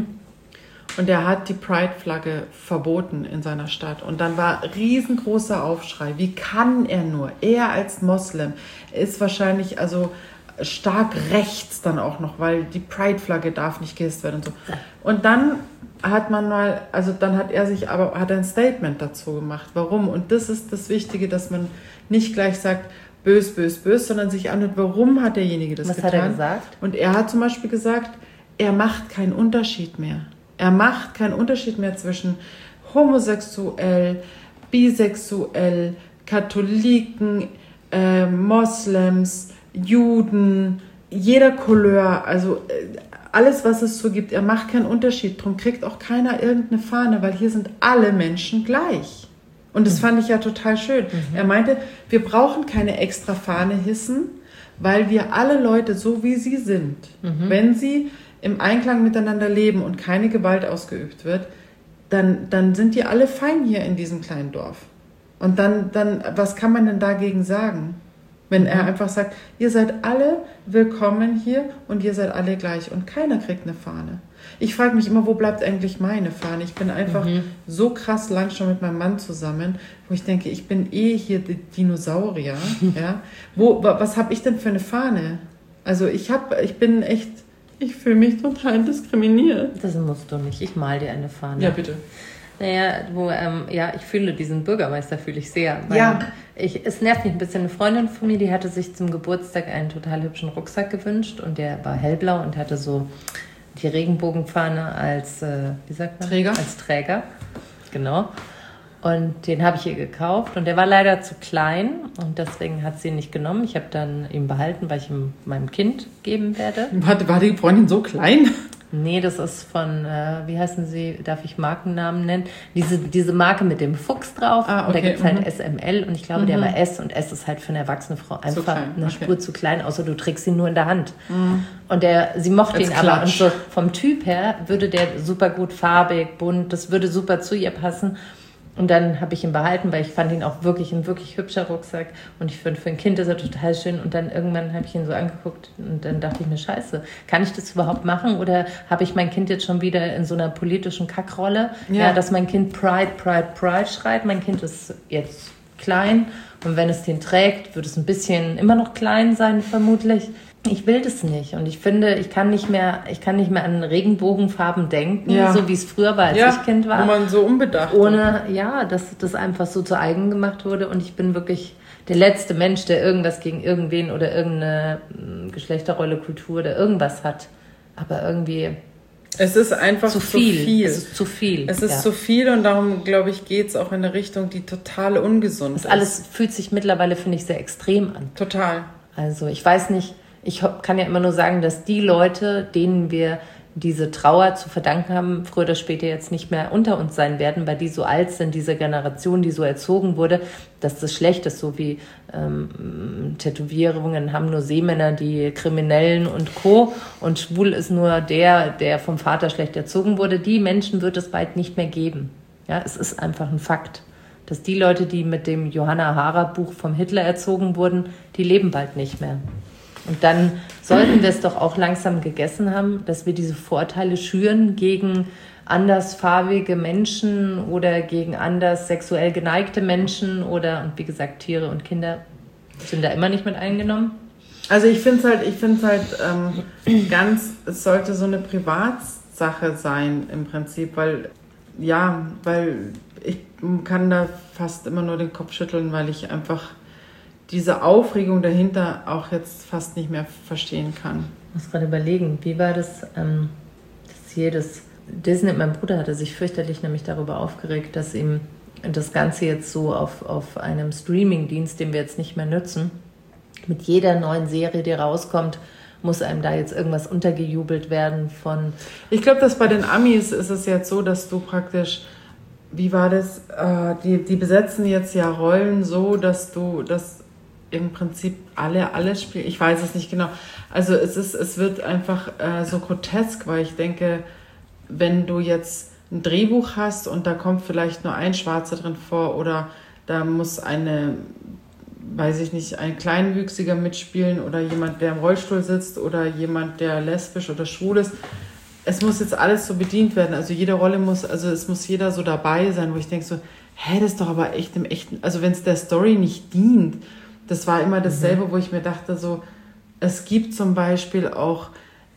und er hat die Pride-Flagge verboten in seiner Stadt. Und dann war riesengroßer Aufschrei. Wie kann er nur? Er als Moslem ist wahrscheinlich also stark rechts dann auch noch, weil die Pride-Flagge darf nicht gehisst werden und so. Und dann hat man mal, also dann hat er sich aber, hat ein Statement dazu gemacht. Warum? Und das ist das Wichtige, dass man nicht gleich sagt, bös, bös, bös, sondern sich anhört, warum hat derjenige das Was getan? Was hat er gesagt? Und er hat zum Beispiel gesagt, er macht keinen Unterschied mehr. Er macht keinen Unterschied mehr zwischen homosexuell, bisexuell, Katholiken, äh, Moslems, Juden, jeder Couleur, also äh, alles, was es so gibt. Er macht keinen Unterschied. Darum kriegt auch keiner irgendeine Fahne, weil hier sind alle Menschen gleich. Und das mhm. fand ich ja total schön. Mhm. Er meinte, wir brauchen keine extra Fahne hissen, weil wir alle Leute, so wie sie sind, mhm. wenn sie im Einklang miteinander leben und keine Gewalt ausgeübt wird, dann, dann sind die alle fein hier in diesem kleinen Dorf. Und dann, dann, was kann man denn dagegen sagen? Wenn mhm. er einfach sagt, ihr seid alle willkommen hier und ihr seid alle gleich und keiner kriegt eine Fahne. Ich frage mich immer, wo bleibt eigentlich meine Fahne? Ich bin einfach mhm. so krass lang schon mit meinem Mann zusammen, wo ich denke, ich bin eh hier die Dinosaurier. ja? Wo, was habe ich denn für eine Fahne? Also ich, hab, ich bin echt, ich fühle mich total diskriminiert. Das musst du nicht, ich mal dir eine Fahne. Ja, bitte. Naja, wo, ähm, ja, ich fühle diesen Bürgermeister, fühle ich sehr. Ja. Ich, es nervt mich ein bisschen. Eine Freundin von mir, die hatte sich zum Geburtstag einen total hübschen Rucksack gewünscht und der war hellblau und hatte so die Regenbogenfahne als, äh, wie sagt man? Träger. Als Träger, genau. Und den habe ich ihr gekauft und der war leider zu klein und deswegen hat sie ihn nicht genommen. Ich habe dann ihn behalten, weil ich ihm meinem Kind geben werde. War, war die Freundin so klein? Nee, das ist von, äh, wie heißen sie, darf ich Markennamen nennen? Diese, diese Marke mit dem Fuchs drauf. Ah, okay. Und da gibt es halt mhm. S M L und ich glaube, mhm. der war S und S ist halt für eine erwachsene Frau einfach eine okay. Spur zu klein, außer du trägst ihn nur in der Hand. Mhm. Und der, sie mochte Als ihn Klatsch. aber und so vom Typ her würde der super gut farbig, bunt, das würde super zu ihr passen. Und dann habe ich ihn behalten, weil ich fand ihn auch wirklich ein wirklich hübscher Rucksack. Und ich finde, für ein Kind ist er total schön. Und dann irgendwann habe ich ihn so angeguckt und dann dachte ich mir, scheiße, kann ich das überhaupt machen? Oder habe ich mein Kind jetzt schon wieder in so einer politischen Kackrolle? Ja, ja dass mein Kind Pride, Pride, Pride schreit. Mein Kind ist jetzt klein. Und wenn es den trägt, wird es ein bisschen immer noch klein sein, vermutlich. Ich will das nicht und ich finde, ich kann nicht mehr, ich kann nicht mehr an Regenbogenfarben denken, ja. so wie es früher war, als ja, ich Kind war. Wo man so unbedacht ohne, war. ja, dass das einfach so zu eigen gemacht wurde und ich bin wirklich der letzte Mensch, der irgendwas gegen irgendwen oder irgendeine Geschlechterrolle, Kultur oder irgendwas hat. Aber irgendwie, Es ist einfach zu viel. viel. Es ist zu viel. Es ist ja. zu viel und darum, glaube ich, geht es auch in eine Richtung, die total ungesund das ist. Alles fühlt sich mittlerweile, finde ich, sehr extrem an. Total. Also ich weiß nicht, ich kann ja immer nur sagen, dass die Leute, denen wir diese Trauer zu verdanken haben, früher oder später jetzt nicht mehr unter uns sein werden, weil die so alt sind, diese Generation, die so erzogen wurde, dass das schlecht ist, so wie ähm, Tätowierungen haben nur Seemänner, die Kriminellen und Co. und schwul ist nur der, der vom Vater schlecht erzogen wurde. Die Menschen wird es bald nicht mehr geben. Ja, es ist einfach ein Fakt, dass die Leute, die mit dem Johanna Hara Buch vom Hitler erzogen wurden, die leben bald nicht mehr. Und dann sollten wir es doch auch langsam gegessen haben, dass wir diese Vorteile schüren gegen andersfarbige Menschen oder gegen anders sexuell geneigte Menschen oder, und wie gesagt, Tiere und Kinder sind da immer nicht mit eingenommen. Also ich finde es halt, ich finde es halt ähm, ganz, es sollte so eine Privatsache sein im Prinzip, weil, ja, weil ich kann da fast immer nur den Kopf schütteln, weil ich einfach diese Aufregung dahinter auch jetzt fast nicht mehr verstehen kann. Ich muss gerade überlegen, wie war das, ähm, dass jedes Disney, mein Bruder hatte sich fürchterlich nämlich darüber aufgeregt, dass ihm das Ganze jetzt so auf, auf einem Streaming-Dienst, den wir jetzt nicht mehr nutzen, mit jeder neuen Serie, die rauskommt, muss einem da jetzt irgendwas untergejubelt werden von... Ich glaube, dass bei den Amis ist es jetzt so, dass du praktisch, wie war das, äh, die, die besetzen jetzt ja Rollen so, dass du, dass im Prinzip alle alles spielen. Ich weiß es nicht genau. Also es ist, es wird einfach äh, so grotesk, weil ich denke, wenn du jetzt ein Drehbuch hast und da kommt vielleicht nur ein Schwarzer drin vor oder da muss eine, weiß ich nicht, ein Kleinwüchsiger mitspielen oder jemand, der im Rollstuhl sitzt oder jemand, der lesbisch oder schwul ist. Es muss jetzt alles so bedient werden. Also jede Rolle muss, also es muss jeder so dabei sein, wo ich denke so, hä, das ist doch aber echt im echten, also wenn es der Story nicht dient. Das war immer dasselbe, mhm. wo ich mir dachte, so, es gibt zum Beispiel auch,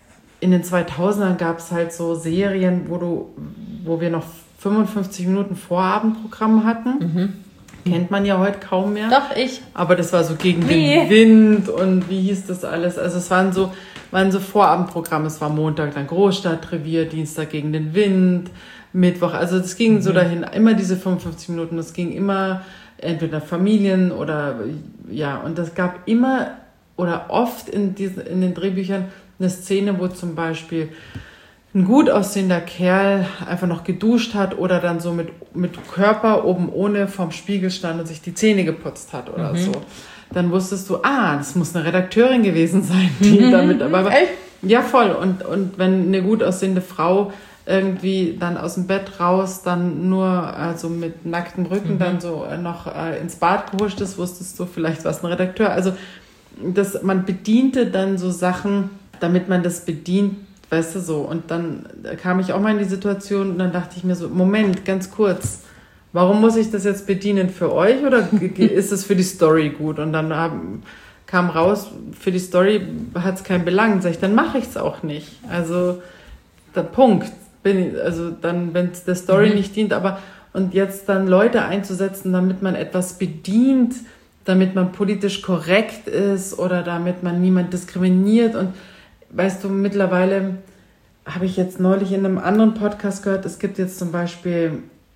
in den zweitausendern gab es halt so Serien, wo du, wo wir noch fünfundfünfzig Minuten Vorabendprogramm hatten. Mhm. Kennt man ja heute kaum mehr. Doch, ich. Aber das war so gegen wie? den Wind und wie hieß das alles? Also es waren so, waren so Vorabendprogramme. Es war Montag dann Großstadtrevier, Dienstag gegen den Wind, Mittwoch. Also das ging mhm. so dahin, immer diese fünfundfünfzig Minuten. Das ging immer entweder Familien oder, ja, und das gab immer oder oft in diesen, in den Drehbüchern eine Szene, wo zum Beispiel ein gut aussehender Kerl einfach noch geduscht hat oder dann so mit, mit Körper oben ohne vorm Spiegel stand und sich die Zähne geputzt hat oder mhm. so. Dann wusstest du, ah, das muss eine Redakteurin gewesen sein, die mhm. damit dabei war. Echt? Ja, voll. Und, und wenn eine gut aussehende Frau irgendwie dann aus dem Bett raus, dann nur also mit nacktem Rücken mhm. dann so noch äh, ins Bad gehuscht ist, wusstest du, vielleicht war es ein Redakteur. Also das, man bediente dann so Sachen, damit man das bedient, weißt du so. Und dann kam ich auch mal in die Situation und dann dachte ich mir so, Moment, ganz kurz, warum muss ich das jetzt bedienen, für euch oder ist es für die Story gut? Und dann haben, kam raus, für die Story hat es keinen Belang. Sag ich, dann mache ich es auch nicht. Also der Punkt. Bin ich, also dann, wenn es der Story mhm. nicht dient, aber und jetzt dann Leute einzusetzen, damit man etwas bedient, damit man politisch korrekt ist oder damit man niemand diskriminiert. Und weißt du, mittlerweile habe ich jetzt neulich in einem anderen Podcast gehört, es gibt jetzt zum Beispiel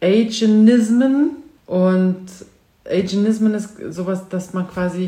Ageismen und Ageismen ist sowas, dass man quasi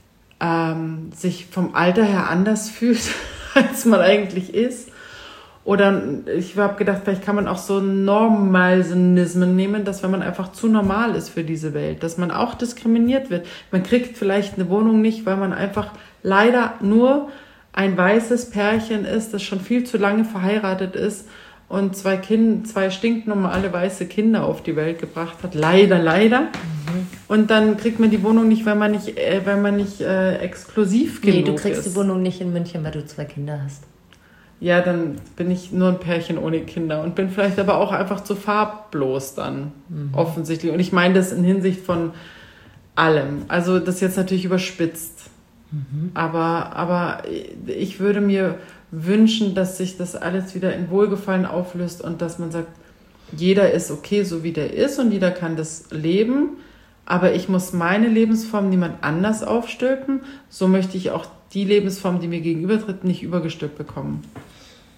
ähm, sich vom Alter her anders fühlt, als man eigentlich ist. Oder ich habe gedacht, vielleicht kann man auch so Normalismen nehmen, dass wenn man einfach zu normal ist für diese Welt, dass man auch diskriminiert wird. Man kriegt vielleicht eine Wohnung nicht, weil man einfach leider nur ein weißes Pärchen ist, das schon viel zu lange verheiratet ist und zwei Kind, zwei stinknormale weiße Kinder auf die Welt gebracht hat. Leider, leider. Mhm. Und dann kriegt man die Wohnung nicht, weil man nicht, äh, weil man nicht äh, exklusiv genug ist. Nee, du kriegst ist. die Wohnung nicht in München, weil du zwei Kinder hast. Ja, dann bin ich nur ein Pärchen ohne Kinder und bin vielleicht aber auch einfach zu farblos dann, mhm. offensichtlich. Und ich meine das in Hinsicht von allem. Also das ist jetzt natürlich überspitzt. Mhm. Aber, aber ich würde mir wünschen, dass sich das alles wieder in Wohlgefallen auflöst und dass man sagt, jeder ist okay, so wie der ist und jeder kann das leben, aber ich muss meine Lebensform niemand anders aufstülpen. So möchte ich auch die Lebensform, die mir gegenübertritt, nicht übergestülpt bekommen.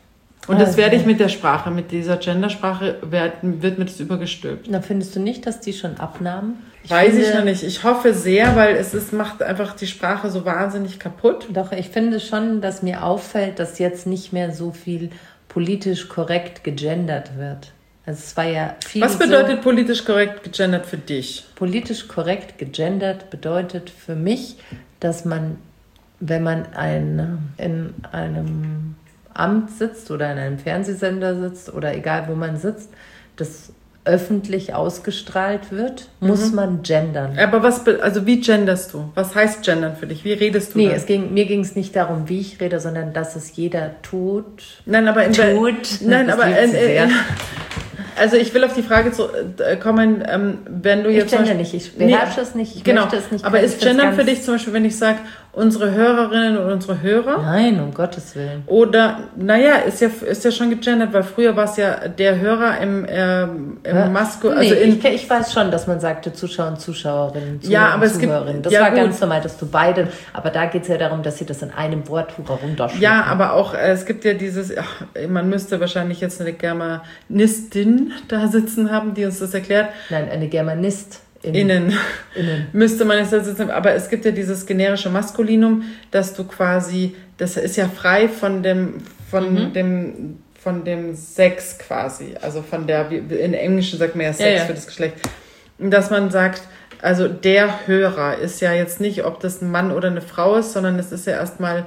Und das werde ich mit der Sprache, mit dieser Gendersprache, wird, wird mir das übergestülpt. Na, findest du nicht, dass die schon abnahmen? Ich Weiß finde, ich noch nicht. Ich hoffe sehr, weil es ist, macht einfach die Sprache so wahnsinnig kaputt. Doch, ich finde schon, dass mir auffällt, dass jetzt nicht mehr so viel politisch korrekt gegendert wird. Also es war ja viel. Was bedeutet so, politisch korrekt gegendert für dich? Politisch korrekt gegendert bedeutet für mich, dass man, wenn man ein, in einem Amt sitzt oder in einem Fernsehsender sitzt oder egal wo man sitzt, das öffentlich ausgestrahlt wird, muss mhm. man gendern. Aber was, also wie genderst du? Was heißt gendern für dich? Wie redest du? Nee, es ging, mir ging es nicht darum, wie ich rede, sondern dass es jeder tut. Nein, aber in tut. Nein, aber in, in, also ich will auf die Frage zu, äh, kommen, ähm, wenn du jetzt... Ich gender nicht, ich beherrsche nee, es nicht, ich genau, möchte es nicht. Aber ist gendern für dich zum Beispiel, wenn ich sage, unsere Hörerinnen und unsere Hörer? Nein, um Gottes Willen. Oder, naja, ist ja, ist ja schon gegendert, weil früher war es ja der Hörer im, äh, im ja. Masku... Nee, also in, ich, ich weiß schon, dass man sagte Zuschauer und Zuschauerinnen, Zuhörer ja, aber und es Zuhörerinnen. Gibt, das ja, war gut. ganz normal, dass du beide... Aber da geht es ja darum, dass sie das in einem Wort herunterschreiben. Ja, aber auch, äh, es gibt ja dieses... Ach, man müsste wahrscheinlich jetzt eine Germanistin da sitzen haben, die uns das erklärt. Nein, eine Germanist. In, innen. innen. Müsste man es jetzt sitzen. Aber es gibt ja dieses generische Maskulinum, dass du quasi, das ist ja frei von dem, von mhm. dem, von dem Sex quasi. Also von der, in Englischen sagt man ja Sex ja, ja. für das Geschlecht. Dass man sagt, also der Hörer ist ja jetzt nicht, ob das ein Mann oder eine Frau ist, sondern es ist ja erstmal,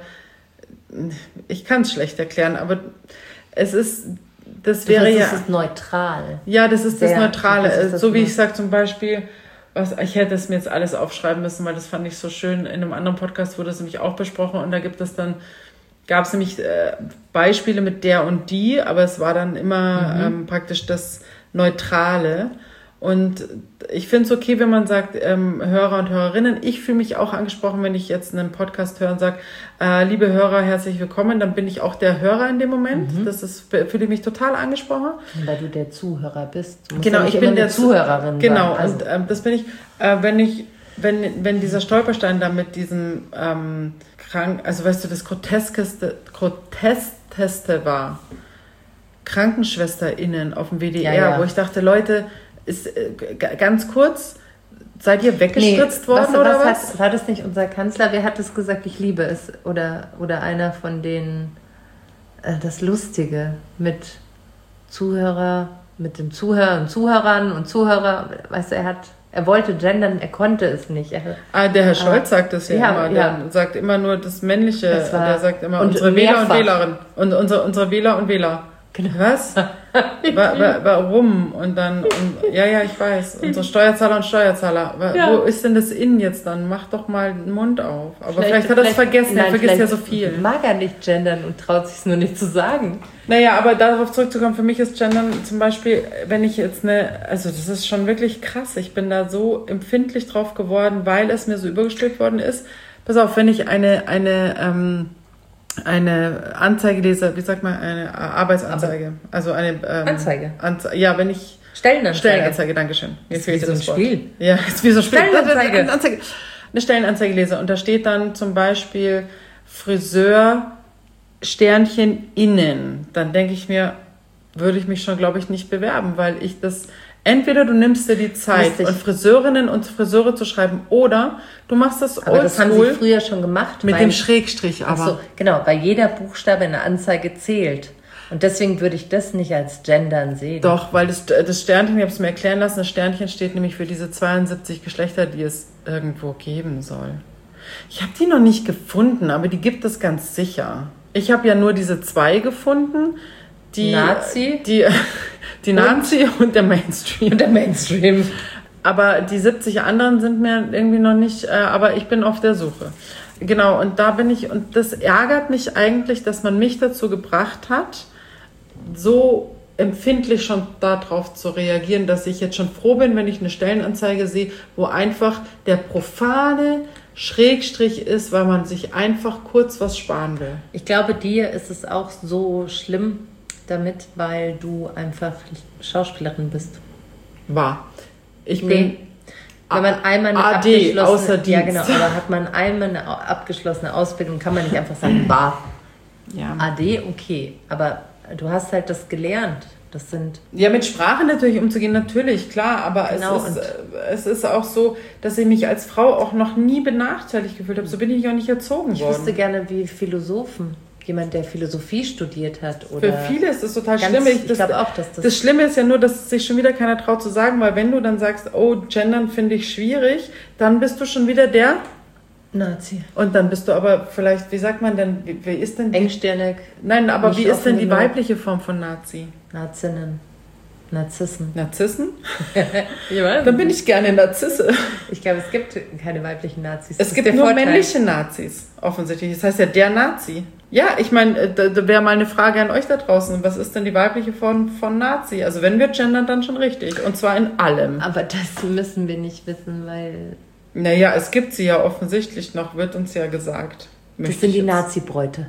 ich kann es schlecht erklären, aber es ist, das wäre das ja... Das ist neutral. Ja, das ist das Sehr, Neutrale. das ist das so wie ich sage zum Beispiel, was, ich hätte es mir jetzt alles aufschreiben müssen, weil das fand ich so schön. In einem anderen Podcast wurde es nämlich auch besprochen und da gibt es dann, gab es nämlich äh, Beispiele mit der und die, aber es war dann immer mhm. ähm, praktisch das Neutrale. Und ich finde es okay, wenn man sagt, ähm, Hörer und Hörerinnen. Ich fühle mich auch angesprochen, wenn ich jetzt einen Podcast höre und sage, äh, liebe Hörer, herzlich willkommen. Dann bin ich auch der Hörer in dem Moment. Mhm. Das ist, fühle ich mich total angesprochen. Weil du der Zuhörer bist. Du musst genau, ja nicht ich bin der Zuhörerin. Genau, also. und ähm, das bin ich. Äh, wenn ich, wenn, wenn dieser Stolperstein da mit diesem ähm, krank, also weißt du, das groteskeste, groteskeste war, KrankenschwesterInnen auf dem W D R, ja, ja. wo ich dachte, Leute, ist äh, g- ganz kurz, seid ihr weggespritzt nee, worden was, oder was? was? Hat, war das nicht unser Kanzler? Wer hat es gesagt, ich liebe es? Oder, oder einer von den, äh, das Lustige mit Zuhörer, mit dem Zuhörer und Zuhörern und Zuhörer, weißt du, er hat, er wollte gendern, er konnte es nicht. Er, ah, der Herr Scholz ah, sagt das ja, ja immer, ja. der sagt immer nur das Männliche, das war, der sagt immer unsere mehrfach. Wähler und Wählerinnen und unsere, unsere Wähler und Wähler. Genau. Was? wa- wa- warum? Und dann, und, ja, ja, ich weiß, unsere Steuerzahler und Steuerzahler. Ja. Wo ist denn das Innen jetzt dann? Mach doch mal den Mund auf. Aber vielleicht, vielleicht hat er es vergessen, nein, er vergisst ja so viel. Mag er nicht gendern und traut sich es nur nicht zu sagen. Naja, aber darauf zurückzukommen, für mich ist Gendern zum Beispiel, wenn ich jetzt eine, also das ist schon wirklich krass, ich bin da so empfindlich drauf geworden, weil es mir so übergestülpt worden ist. Pass auf, wenn ich eine, eine, ähm, eine Anzeige lese, wie sagt man, eine Arbeitsanzeige, also eine ähm, Anzeige. Anze- ja, wenn ich Stellenanzeige. Stellenanzeige, dankeschön. Mir ist fehlt wie so ein Spiel. Ja, ist wie so ein Spiel. Stellenanzeige. Anzeige. Eine Stellenanzeige lese und da steht dann zum Beispiel Friseur Sternchen innen. Dann denke ich mir, würde ich mich schon, glaube ich, nicht bewerben, weil ich das entweder du nimmst dir die Zeit und Friseurinnen und Friseure zu schreiben oder du machst das oldschool. Aber das haben sie früher schon gemacht. Mit dem Schrägstrich aber. Ach so, genau, weil jeder Buchstabe in der Anzeige zählt. Und deswegen würde ich das nicht als Gendern sehen. Doch, weil das, das Sternchen, ich habe es mir erklären lassen, das Sternchen steht nämlich für diese zweiundsiebzig Geschlechter, die es irgendwo geben soll. Ich habe die noch nicht gefunden, aber die gibt es ganz sicher. Ich habe ja nur diese zwei gefunden. Die Nazi? Die, die Nazi und, und der Mainstream. Und der Mainstream. Aber die siebzig anderen sind mir irgendwie noch nicht, äh, aber ich bin auf der Suche. Genau, und da bin ich, und das ärgert mich eigentlich, dass man mich dazu gebracht hat, so empfindlich schon darauf zu reagieren, dass ich jetzt schon froh bin, wenn ich eine Stellenanzeige sehe, wo einfach der profane Schrägstrich ist, weil man sich einfach kurz was sparen will. Ich glaube, dir ist es auch so schlimm damit, weil du einfach Schauspielerin bist. War. Ich nee. bin Wenn man einmal eine A D, abgeschlossene, außer Dienst. Ja, genau, aber hat man einmal eine abgeschlossene Ausbildung, kann man nicht einfach sagen, war. Ja. A D, okay, aber du hast halt das gelernt. Das sind ja, mit Sprache natürlich umzugehen, natürlich, klar, aber genau, es, ist, es ist auch so, dass ich mich als Frau auch noch nie benachteiligt gefühlt habe. So bin ich auch nicht erzogen ich worden. Ich wüsste gerne, wie Philosophen, jemand, der Philosophie studiert hat. Oder für viele ist es total ganz, schlimm. Ich, ich glaube auch, dass das... Das Schlimme ist ja nur, dass sich schon wieder keiner traut zu sagen, weil wenn du dann sagst, oh, gendern finde ich schwierig, dann bist du schon wieder der... Nazi. Und dann bist du aber vielleicht, wie sagt man denn, wie, wie ist denn... Engstirnig. Nein, aber wie ist denn die weibliche Form von Nazi? Nazinnen. Narzissen. Narzissen? Ich weiß Dann bin ich gerne Narzisse. Ich glaube, es gibt keine weiblichen Nazis. Es gibt nur Vorteil. Männliche Nazis, offensichtlich. Das heißt ja der Nazi. Ja, ich meine, da, da wäre mal eine Frage an euch da draußen. Was ist denn die weibliche Form von Nazi? Also wenn wir gendern, dann schon richtig. Und zwar in allem. Aber das müssen wir nicht wissen, weil... Naja, es gibt sie ja offensichtlich noch, wird uns ja gesagt. Das sind die Nazi-Bräute.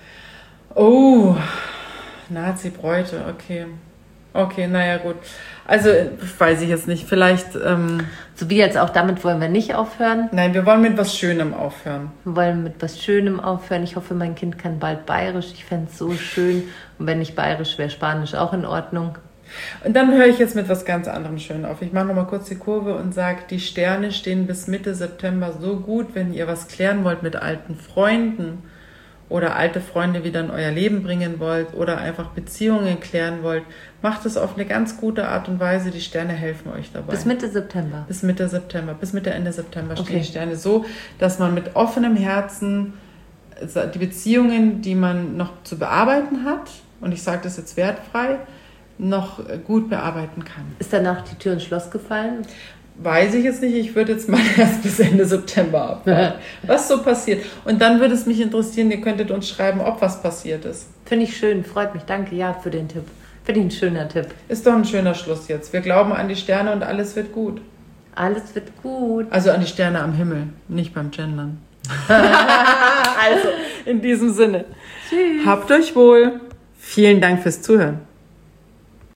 Oh, Nazi-Bräute, okay. Okay, naja, gut. Also, weiß ich jetzt nicht. Vielleicht... Ähm, so wie jetzt auch, damit wollen wir nicht aufhören. Nein, wir wollen mit was Schönem aufhören. Wir wollen mit was Schönem aufhören. Ich hoffe, mein Kind kann bald Bayerisch. Ich fände es so schön. Und wenn nicht Bayerisch, wäre Spanisch auch in Ordnung. Und dann höre ich jetzt mit was ganz anderem schön auf. Ich mache nochmal kurz die Kurve und sage, die Sterne stehen bis Mitte September so gut, wenn ihr was klären wollt mit alten Freunden oder alte Freunde wieder in euer Leben bringen wollt oder einfach Beziehungen klären wollt, macht es auf eine ganz gute Art und Weise. Die Sterne helfen euch dabei. Bis Mitte September? Bis Mitte September, bis Mitte, Ende September stehen okay. die Sterne so, dass man mit offenem Herzen die Beziehungen, die man noch zu bearbeiten hat, und ich sage das jetzt wertfrei, noch gut bearbeiten kann. Ist danach die Tür ins Schloss gefallen? Weiß ich jetzt nicht. Ich würde jetzt mal erst bis Ende September abwarten, was so passiert. Und dann würde es mich interessieren, ihr könntet uns schreiben, ob was passiert ist. Finde ich schön, freut mich. Danke, ja, für den Tipp. Finde ich ein schöner Tipp. Ist doch ein schöner Schluss jetzt. Wir glauben an die Sterne und alles wird gut. Alles wird gut. Also an die Sterne am Himmel, nicht beim Gendern. Also, in diesem Sinne. Tschüss. Habt euch wohl. Vielen Dank fürs Zuhören.